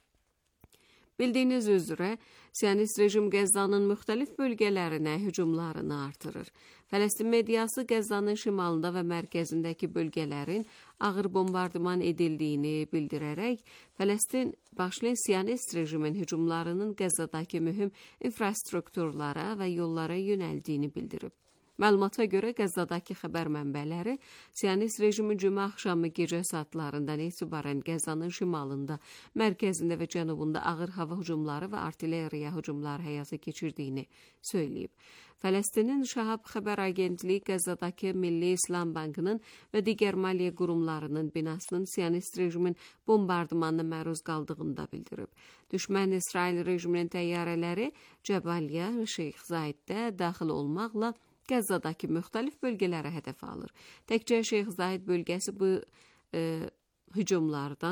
Bildiyiniz üzrə, Siyonist rejim Qəzzanın müxtəlif bölgələrinə hücumlarını artırır. Fələstin mediası Qəzzanın şimalında və mərkəzindəki bölgələrin ağır bombardıman edildiyini bildirərək, Fələstin başlayan Siyonist rejimin hücumlarının Qəzzadakı mühüm infrastrukturlara və yollara yönəldiyini bildirib. Məlumata görə Qəzzadakı xəbər mənbələri Siyonist rejimi cümə axşamı gecə saatlarından etibarən Qəzzanın şimalında, mərkəzində və cənubunda ağır hava hücumları və artilleriya hücumları həyata keçirdiyini söyləyib. Fələstinin Şahab xəbər agentliyi Qəzzadakı Milli İslam Bankının və digər maliyyə qurumlarının binasının Siyonist rejimin bombardımanına məruz qaldığını da bildirib. Düşmən İsrail rejiminin təyyarələri Cəbalya və Şeyx Zaiddə daxil olmaqla Qəzzadakı müxtəlif bölgələrə hədəf alır. Təkcə Şeyx Zaid bölgəsi bu e, hücumlardan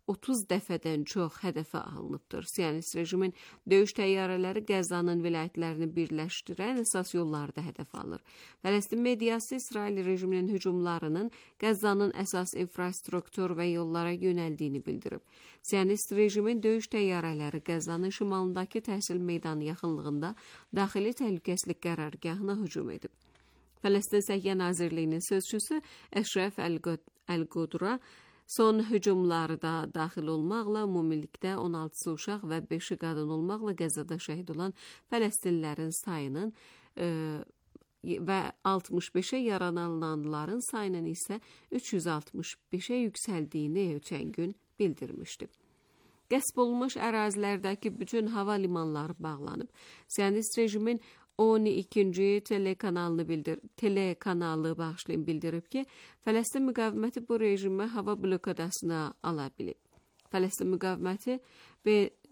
otuz dəfədən çox hədəfə alınıbdır. Siyonist rejimin döyüş təyyarələri Qəzzanın vilayətlərini birləşdirən əsas yollarda hədəf alır. Fələstin mediası İsrail rejiminin hücumlarının Qəzzanın əsas infrastruktur və yollara yönəldiyini bildirib. Siyonist rejimin döyüş təyyarələri Qəzzanın şimalındakı təhsil meydanı yaxınlığında daxili təhlükəsizlik qərargahına hücum edib. Fələstin Səhiyyə Nazirliyinin sözçüsü Əşrəf Əl-Qudra son hücumlarda daxil olmaqla ümumilikdə on altısı uşaq və beşi qadın olmaqla Qəzzada şəhid olan Fələstinlilərin sayının e, və altmış beşə yaralananların sayının isə üç yüz altmış beşə yüksəldiyini ötən gün bildirmişdi. Qəsb olunmuş ərazilərdəki bütün hava limanları bağlanıb. Siyonist rejimin on ikinci telekanalını bildir telekanalı bağışlayın bildirib ki, Fələstin müqaviməti bu rejimi hava blokadasına ala bilib. Fələstin müqaviməti və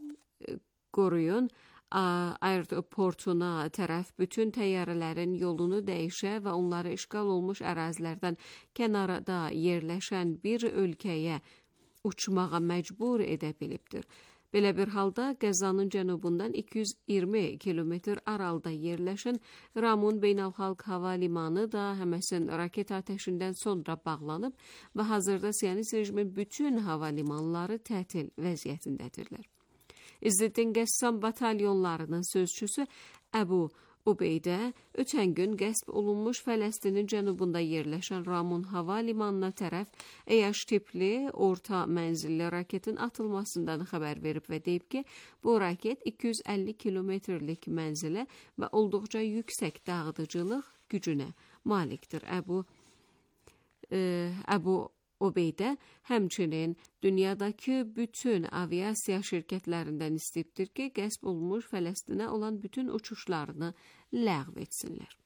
qoruyun aeroportuna tərəf bütün təyyarələrin yolunu dəyişə və onları işğal olmuş ərazilərdən kənarda yerləşən bir ölkəyə uçmağa məcbur edə bilibdir. Belə bir halda Qəzzanın cənubundan iki yüz iyirmi kilometr aralıda yerləşən Ramun Beynəlxalq Hava Limanı da həməsin raket atəşindən sonra bağlanıb və hazırda Siyonist rejimin bütün hava limanları tətil vəziyyətindədirlər. İzzəddin Qəssam batalyonlarının sözçüsü Əbu Ubeydə ötən gün qəsb olunmuş Fələstinin cənubunda yerləşən Ramun hava limanına tərəf Əyaş tipli orta mənzilli raketin atılmasından xəbər verib və deyib ki, bu raket iki yüz əlli kilometrlik mənzilə və olduqca yüksək dağıdıcılıq gücünə malikdir. Əbu e, Əbu Ubeydə həmçinin dünyadakı bütün aviasiya şirkətlərindən istəyibdir ki, qəsb olunmuş Fələstinə olan bütün uçuşlarını ləğv etsinlər.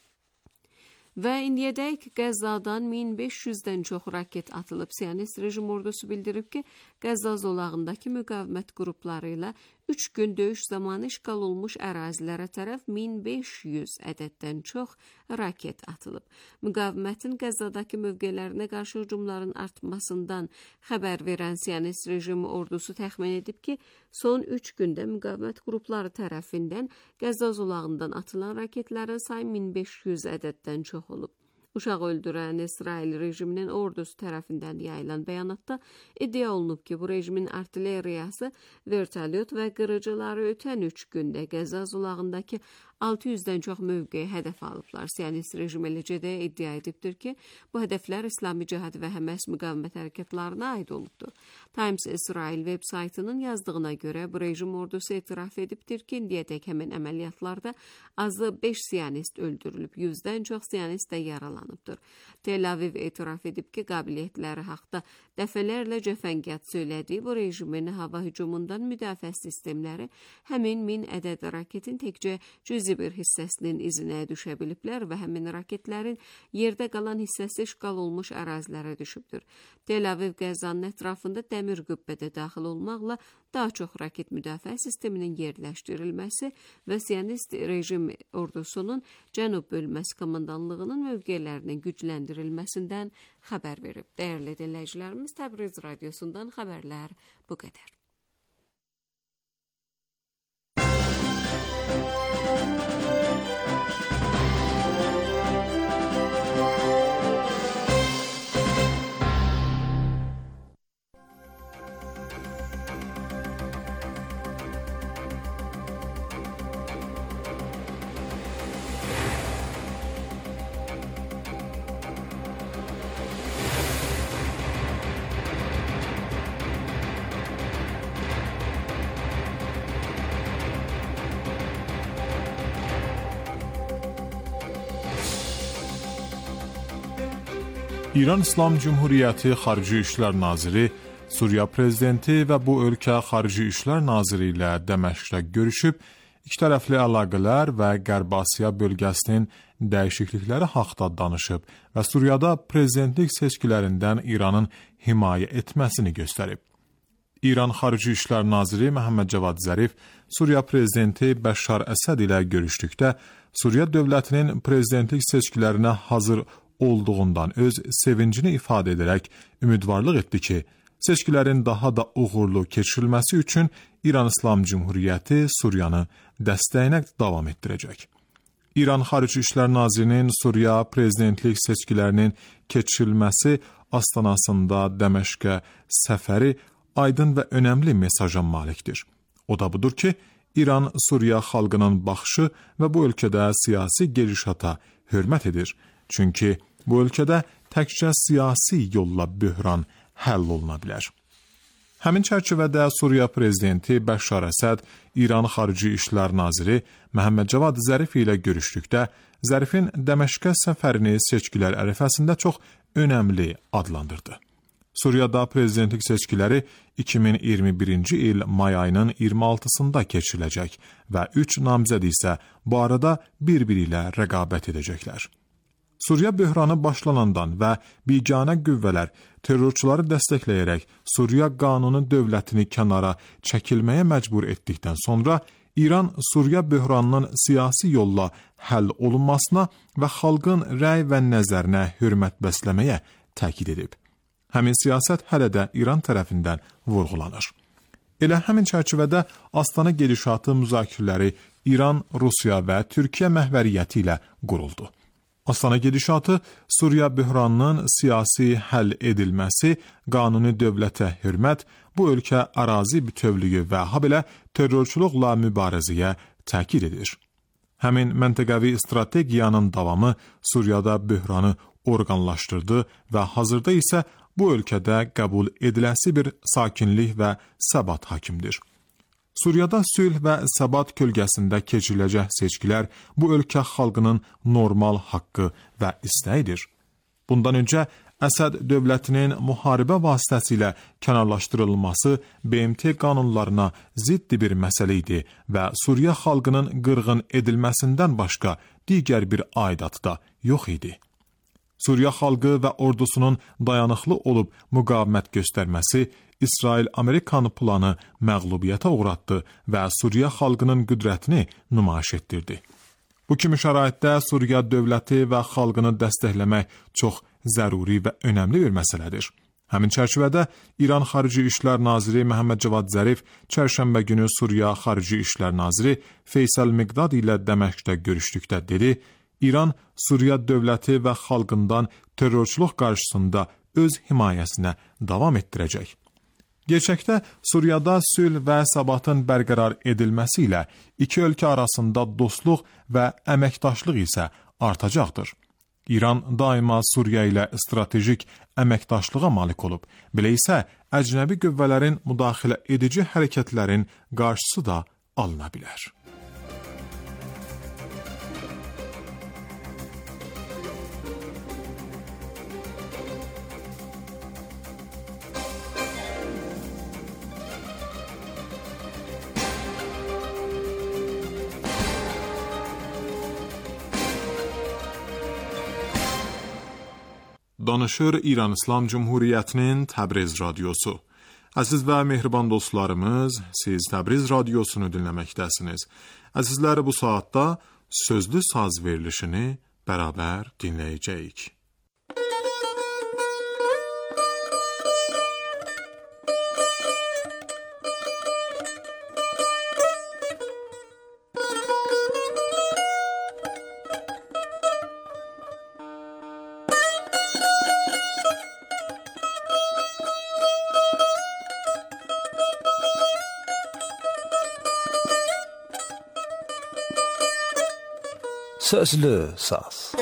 Və indiyədək Qəzzadan min beş yüzdən çox raket atılıb. Siyonist rejim ordusu bildirib ki, Qəzza zolağındakı müqavimət qrupları ilə üç gün döyüş zamanı işğal olmuş ərazilərə tərəf min beş yüz ədəddən çox raket atılıb. Müqavimətin Qəzzadakı mövqelərinə qarşı hücumların artmasından xəbər verən Siyonist rejim ordusu təxmin edib ki, son üç gündə müqavimət qrupları tərəfindən Qəzza zolağından atılan raketlərin sayı min beş yüz ədəddən çox olub. Uşaq öldürən İsrail rejiminin ordusu tərəfindən yayılan bəyanatda iddia olunub ki, bu rejimin artilleriyası, vertolyot və qırıcıları ötən üç gündə Qəzza zolağındakı altı yüzdən çox mövqeyi hədəf alıblar. Siyonist rejim eləcə də iddia edibdir ki, bu hədəflər İslami Cihad və Həməs müqavimət hərəkətlərinə aid olubdur. Times İsrail veb saytının yazdığına görə bu rejim ordusu etiraf edibdir ki, indiyədək həmin əməliyyatlarda azı beş siyonist öldürülüb, yüzdən çox siyonist də yaralanıbdır. Tel Aviv etiraf edib ki, qabiliyyətləri haqda dəfələrlə cəfəngiyat söylədiyi bu rejimin hava hücumundan müdafiə sistemləri həmin min ədəd raketin təkcə cüzi bir hissəsinin izinə düşə biliblər və həmin raketlərin yerdə qalan hissəsi işğal olmuş ərazilərə düşübdür. Tel Aviv Qəzzanın ətrafında dəmir qübbədə daxil olmaqla daha çox raket müdafiə sisteminin yerləşdirilməsi və Siyonist rejim ordusunun Cənub bölməsi komandanlığının mövqelərinin gücləndirilməsindən xəbər verib. Dəyərli dinləyicilərimiz, Təbriz radiosundan xəbərlər bu qədər. İran İslam Cümhuriyyəti Xarici İşlər Naziri, Suriya Prezidenti və bu ölkə Xarici İşlər Naziri ilə Dəməşqdə görüşüb, ikitərəfli əlaqələr və Qərb Asiya bölgəsinin dəyişiklikləri haqda danışıb və Suriyada prezidentlik seçkilərindən İranın himayə etməsini göstərib. İran Xarici İşlər Naziri Məhəmməd Cavad Zərif Suriya Prezidenti Bəşşar Əsəd ilə görüşdükdə Suriya dövlətinin prezidentlik seçkilərinə hazır olduğundan öz sevincini ifadə edərək ümidvarlıq etdi ki, seçkilərin daha da uğurlu keçirilməsi üçün İran İslam Cümhuriyyəti Suriyanı dəstəyinə davam etdirəcək. İran Xarici İşlər Nazirinin Suriya prezidentlik seçkilərinin keçirilməsi astanasında Dəməşqə səfəri aydın və önəmli mesaja malikdir. O da budur ki, İran Suriya xalqının baxışı və bu ölkədə siyasi gedişata hörmət edir. Çünki bu ölkədə təkcə siyasi yolla böhran həll oluna bilər. Həmin çərçivədə Suriya prezidenti Bəşar Əsəd İran Xarici İşlər Naziri Məhəmməd Cavad Zərif ilə görüşdükdə Zərifin Dəməşqə səfərini seçkilər ərəfəsində çox önəmli adlandırdı. Suriyada prezidentlik seçkiləri iki min iyirmi birinci il may ayının iyirmi altısında keçiriləcək və üç namizəd isə bu arada bir-biri ilə rəqabət edəcəklər. Suriya böhranı başlanandan və biganə qüvvələr terrorçuları dəstəkləyərək Suriya qanunu dövlətini kənara çəkilməyə məcbur etdikdən sonra İran Suriya böhranının siyasi yolla həll olunmasına və xalqın rəy və nəzərinə hörmət bəsləməyə təkid edib. Həmin siyasət hələ də İran tərəfindən vurğulanır. Elə həmin çərçivədə Astana gedişatı müzakirələri İran, Rusiya və Türkiyə məhvəriyyəti ilə quruldu. Astana gedişatı Suriya böhranının siyasi həll edilməsi, qanuni dövlətə hörmət, bu ölkə ərazi bütövlüyü və habelə terrorçuluqla mübarizəyə təkid edir. Həmin məntəqəvi strategiyanın davamı Suriyada böhranı orqanlaşdırdı və hazırda isə bu ölkədə qəbul ediləsi bir sakinlik və səbat hakimdir. Suriyada sülh və səbat kölgəsində keçiriləcək seçkilər bu ölkə xalqının normal haqqı və istəyidir. Bundan öncə Əsəd dövlətinin müharibə vasitəsilə kənarlaşdırılması B M T qanunlarına ziddi bir məsələ idi və Suriya xalqının qırğın edilməsindən başqa digər bir aidatı da yox idi. Suriya xalqı və ordusunun dayanıqlı olub müqavimət göstərməsi İsrail-Amerikan planı məğlubiyyətə uğratdı və Suriya xalqının qüdrətini nümayiş etdirdi. Bu kimi şəraitdə Suriya dövləti və xalqını dəstəkləmək çox zəruri və önəmli bir məsələdir. Həmin çərçivədə İran Xarici İşlər Naziri Məhəmməd Cavad Zərif çərşənbə günü Suriya Xarici İşlər Naziri Feysal Miqdad ilə Dəməşqdə görüşdükdə dedi, İran Suriya dövləti və xalqından terrorçuluq qarşısında öz himayəsinə davam etdirəcək. Gerçəkdə Suriyada sülh və səbatın bərqərar edilməsi ilə iki ölkə arasında dostluq və əməkdaşlıq isə artacaqdır. İran daima Suriya ilə stratejik əməkdaşlığa malik olub. Belə isə əcnəbi qüvvələrin müdaxilə edici hərəkətlərin qarşısı da alına bilər. Danışır İran İslam Cumhuriyyətinin Təbriz radiosu. Əziz və mehriban dostlarımız, siz Təbriz radiosunu dinləməkdəsiniz. Əzizlər, bu saatda sözlü saz verilişini bərabər dinləyəcəyik. Sözlü saz.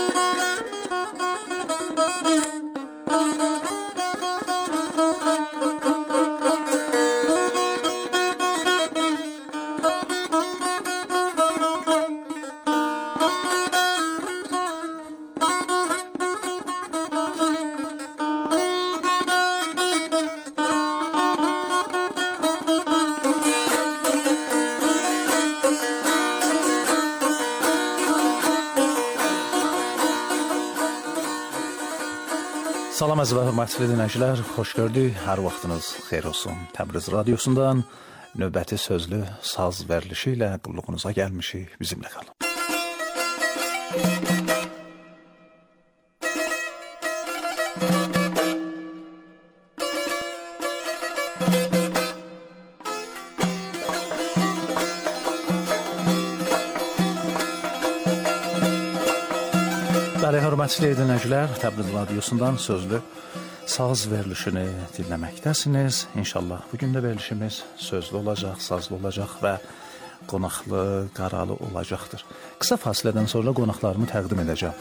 Salam əziz və hörmətli dinləyicilər, xoş gördük. Hər vaxtınız xeyir olsun. Təbriz radiosundan növbəti sözlü saz verilişi ilə qulluğunuza gəlmişik. Bizimlə qalın. Bəli, hörmətli dinləyicilər, Təbriz radiosundan sözlü saz verilişini dinləməkdəsiniz. İnşallah bugün də verilişimiz sözlü olacaq, sazlı olacaq və qonaqlı, qaralı olacaqdır. Qısa fasilədən sonra qonaqlarımı təqdim edəcəm.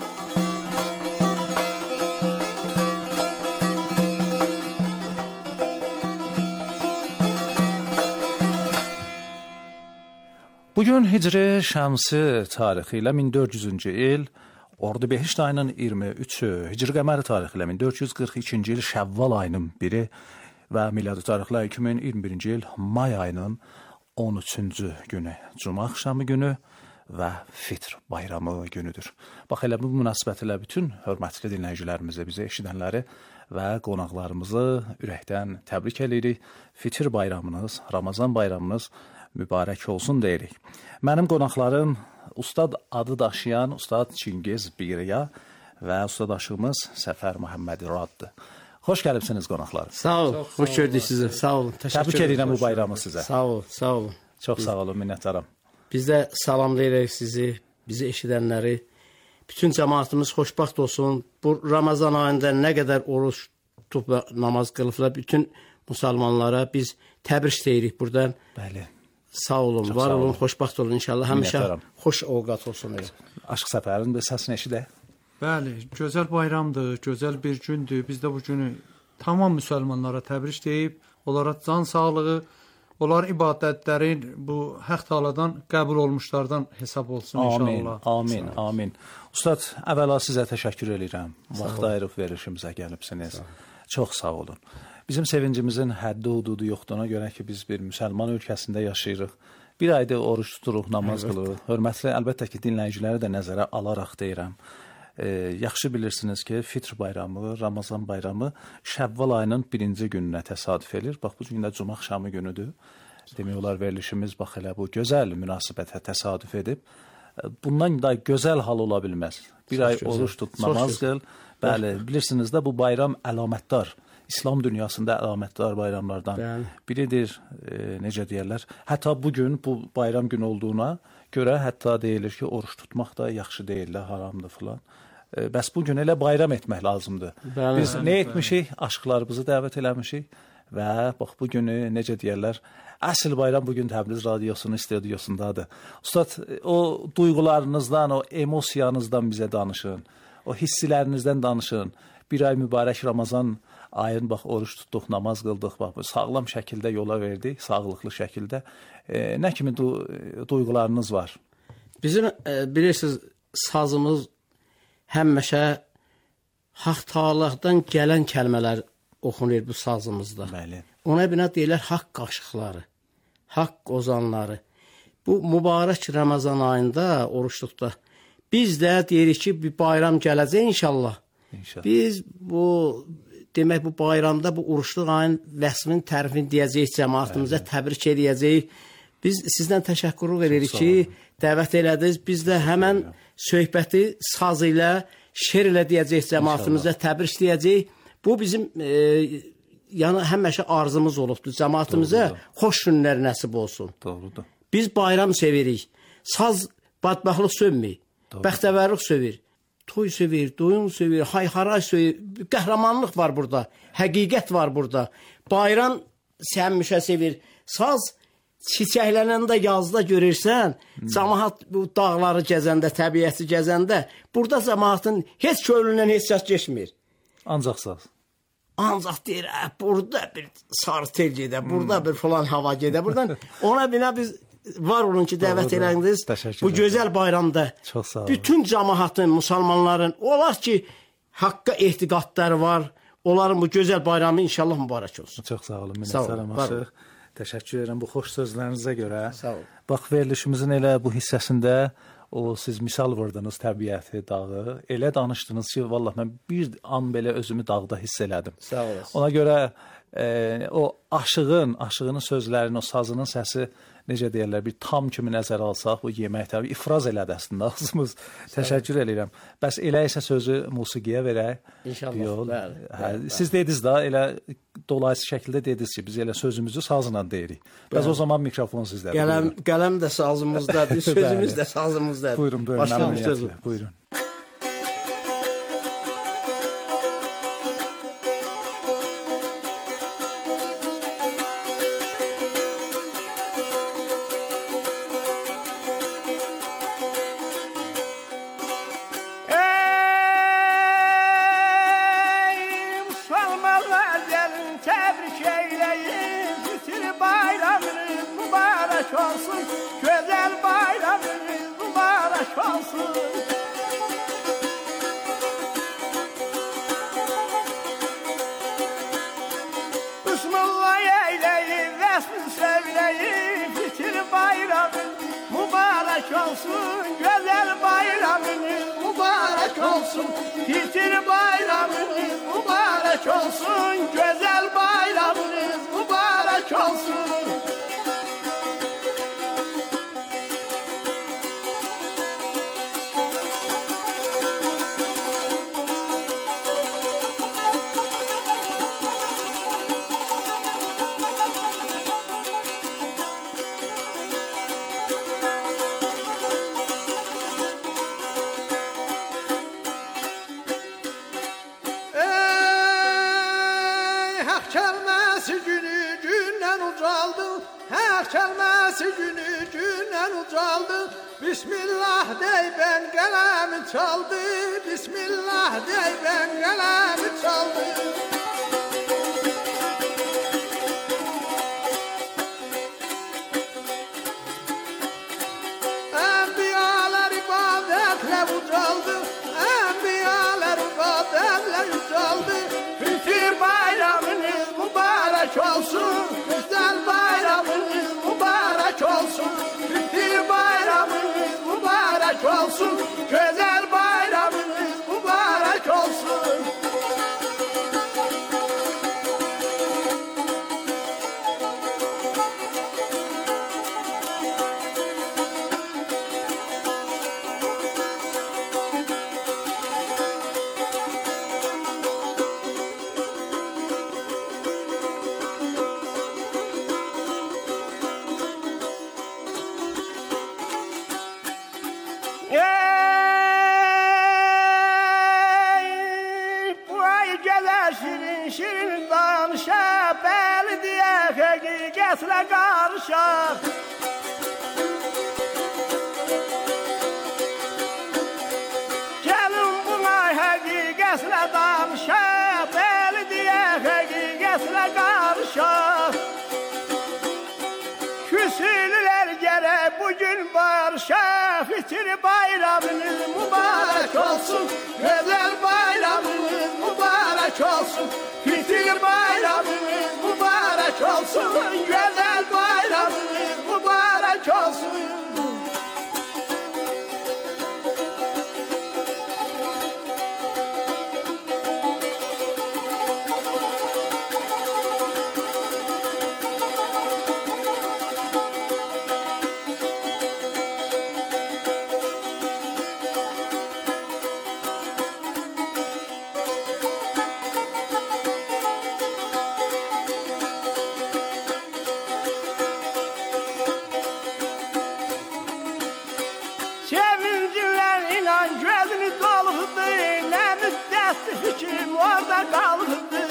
Bugün Hicri Şəmsi tarixi ilə min dörd yüzüncü il, Ordubehiş ayının iyirmi üçü, Hicri qəməri tarixi ilə min dörd yüz qırx ikinci il Şəvval ayının biri və miladi tarixlə iki min iyirmi birinci il may ayının on üçüncü günü, Cuma axşamı günü və Fitr bayramı günüdür. Bax, elə bu münasibətlə bütün hörmətli dinləyicilərimizi, bizi eşidənləri və qonaqlarımızı ürəkdən təbrik edirik. Fitr bayramınız, Ramazan bayramınız mübarək olsun deyirik. Mənim qonaqlarım Ustad adı daşıyan Ustad Çingiz Biriya və Ustad aşığımız Səfər Məhəmməd Raddır. Xoş gəlibsiniz qonaqlar. Sağ ol, xoş gördük sizi. Sağ olun. Təbrik edirəm bu bayramı sizə. Sağ ol, sağ olun. Çox sağ olun, minnətdaram. Biz də salamlayırıq sizi, bizi eşidənləri. Bütün cəmaatımız xoşbaxt olsun. Bu Ramazan ayında nə qədər oruç tutub və namaz qılıblar, bütün müsəlmanlara biz təbrik deyirik buradan. Bəli. Sağ olun, Çox var sağ olun, olun, xoşbaxt olun inşallah. Həmişə xoş ovqat olsun. Aşıq Səfərin bir səsini eşidək. Bəli, gözəl bayramdır, gözəl bir gündür. Biz də bu günü tamam müsəlmanlara təbrik deyib, onlara can sağlığı, onların ibadətlərin bu haqq Təaladan qəbul olmuşlardan hesab olsun inşallah. Amin, amin, amin. Ustad, əvvəla sizə təşəkkür edirəm. Vaxt ayırıb verilişimizə gəlibsiniz. Çox sağ olun. Bizim sevincimizin həddi hududu yoxdur, ona görə ki, biz bir müsəlman ölkəsində yaşayırıq. Bir ayda oruç tuturuq, namaz qılırıq. Hörmətli, əlbəttə ki, dinləyiciləri də nəzərə alaraq deyirəm. E, yaxşı bilirsiniz ki, Fitr bayramı, Ramazan bayramı Şəvval ayının birinci gününə təsadüf edir. Bax, bu gün də Cuma axşamı günüdür. Demək olar, verilişimiz bax elə bu gözəl münasibətə təsadüf edib. Bundan da gözəl hal ola bilməz. Bir ay oruç tut, namaz qıl. Bəli, bilirsiniz də bu bayram əlamətdar. İslam dünyasında əlamətdar bayramlardan Bəli. biridir, e, necə deyərlər. Hətta bugün bu bayram günü olduğuna görə hətta deyilir ki, oruç tutmaq da yaxşı deyil, haramdır filan. E, bəs bu gün elə bayram etmək lazımdır. Bəli, Biz bəli, nə etmişik? Bəli. Aşıqlarımızı dəvət eləmişik və bax bu günü necə deyərlər, əsl bayram bugün Təbriz radiosunun studiosundadır. Ustad, o duyğularınızdan, o emosiyanızdan bizə danışın, o hissilərinizdən danışın. Bir ay mübarək Ramazan ayın bax oruç tutduq, namaz qıldıq, bax sağlam şəkildə yola verdik, sağlıqlı şəkildə. E, nə kimi du duyğularınız var? Bizim e, bilirsiniz sazımız həmişə Haqq Təala'dan gələn kəlmələr oxunur bu sazımızda. Bəli. Ona bina deyirlər haqq qaşıqları, haqq ozanları. Bu mübarək Ramazan ayında oruçluqda biz də deyirik ki, bir bayram gələcək inşallah. İnşallah. Biz bu demək bu bayramda bu oruçluq ayın vəsfinin tərifini deyəcəyik, cəmaatımıza təbrik edəcəyik. Biz sizdən təşəkkür veririk ki, dəvət elədiniz. Biz də həmən söhbəti saz ilə, şeir ilə deyəcəyik, cəmaatımıza təbrik deyəcəyik. Bu bizim e, yəni həmişə arzumuz olubdur. Cəmaatımıza xoş günlər nəsib olsun. Doğrudur. Biz bayram sevirik. Saz badbaxlıq sövmür, bəxtəvərlik sövür. Toy sevir, doyun sevir, hay-haray sevir, qəhrəmanlıq var burada, həqiqət var burada. Bayram səmmişə sevir, saz çiçəklənəndə yazda görürsən, hmm. cəmaat bu dağları gəzəndə, təbiəti gəzəndə, burada cəmaatın heç köylündən heç səs geçmir. Ancaq saz. Ancaq deyir, burada bir sarı tel gedə, burada hmm. bir falan hava gedə, buradan ona bina biz var olun ki, dəvət elədiniz. Bu gözəl bayramda bütün cəmaatın, müsəlmanların, olar ki, haqqa ehtiqatları var. Onların bu gözəl bayramı inşallah mübarək olsun. Çox sağ olun. Minnətdaram aşıq. Təşəkkür edirəm bu xoş sözlərinizə görə. Sağ olun. Bax, verilişimizin elə bu hissəsində o siz misal vurdunuz təbiəti, dağı. Elə danışdınız ki, vallahi mən bir an belə özümü dağda hiss elədim. Sağ olasın. Ona görə e, o aşığın, aşığının sözlərinin, o sazının səsi necə deyirlər, bir tam kimi nəzərə alsaq, bu yemək təbii ifraz elədi əslində ağzımız. Təşəkkür edirəm. Bəs elə isə sözü musiqiyə verək. İnşallah. Bəli, bəli, siz dediniz da, elə dolayısız şəkildə dediniz ki, biz elə sözümüzü sazla deyirik. Bəs o zaman mikrofon sizdə. Qələm, qələm də sazımızdadır, sözümüz də sazımızdadır. Buyurun, buyurun. Buyurun. güzel bayramınız mübarek olsun. Bismillah eyleyin, resmi sevleyin, fitil bayramın mübarek olsun. Güzel bayramınız mübarek olsun. Fitil bayramınız mübarek olsun. Güzel bayramınız mübarek olsun. Kelmesi günü günden ucaldı, hak kelmesi günü günden ucaldı. Bismillah dey ben kalemi çaldı, Bismillah dey ben kalemi çaldı. Enbiyalar ibadetle ucaldı, enbiyalar ibadetle ucaldı. Fitir bayramınız mübarek olsun, güzel bayramınız mübarek olsun. Fitir bayramınız mübarek olsun, güzel bayramınız mübarek olsun. Şirin danışa, belediye hakikatle karışa. Gelin buna hakikatle danışa, belediye hakikatle karışa. Küsülüler gere bugün barışa, fitir bayramınız mübarek olsun. Güzel bayramınız mübarek olsun. Fitir bayramınız mübarek olsun. Güzel bayramınız mübarek olsun. Fikrim orada kaldı.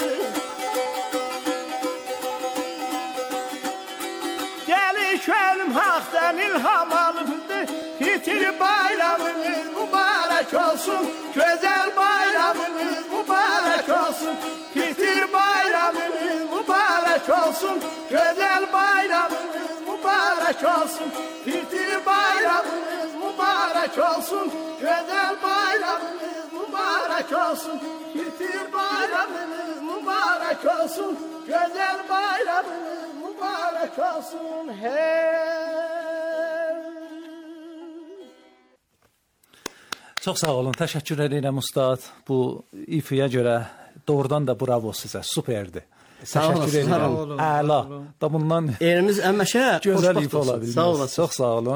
Geliş ölüm haktan ilham alındı. Fitir bayramınız mübarek olsun. Güzel bayramınız mübarek olsun. Fitir bayramınız mübarek olsun. Güzel bayramınız mübarek olsun. Fitir bayramınız mübarek olsun. Güzel bayramınız mübarek olsun. Fitir bayramınız mübarek olsun. Güzel bayramınız mübarek olsun. Hey. Çox sağ olun, təşəkkür edirəm ustad. Bu ifiyə görə doğrudan da bravo sizə, superdi. Təşəkkür edirəm. Əla. Da bundan elimiz əməşə gözəl ifa ola bilməz. Sağ olun. Çox sağ olun.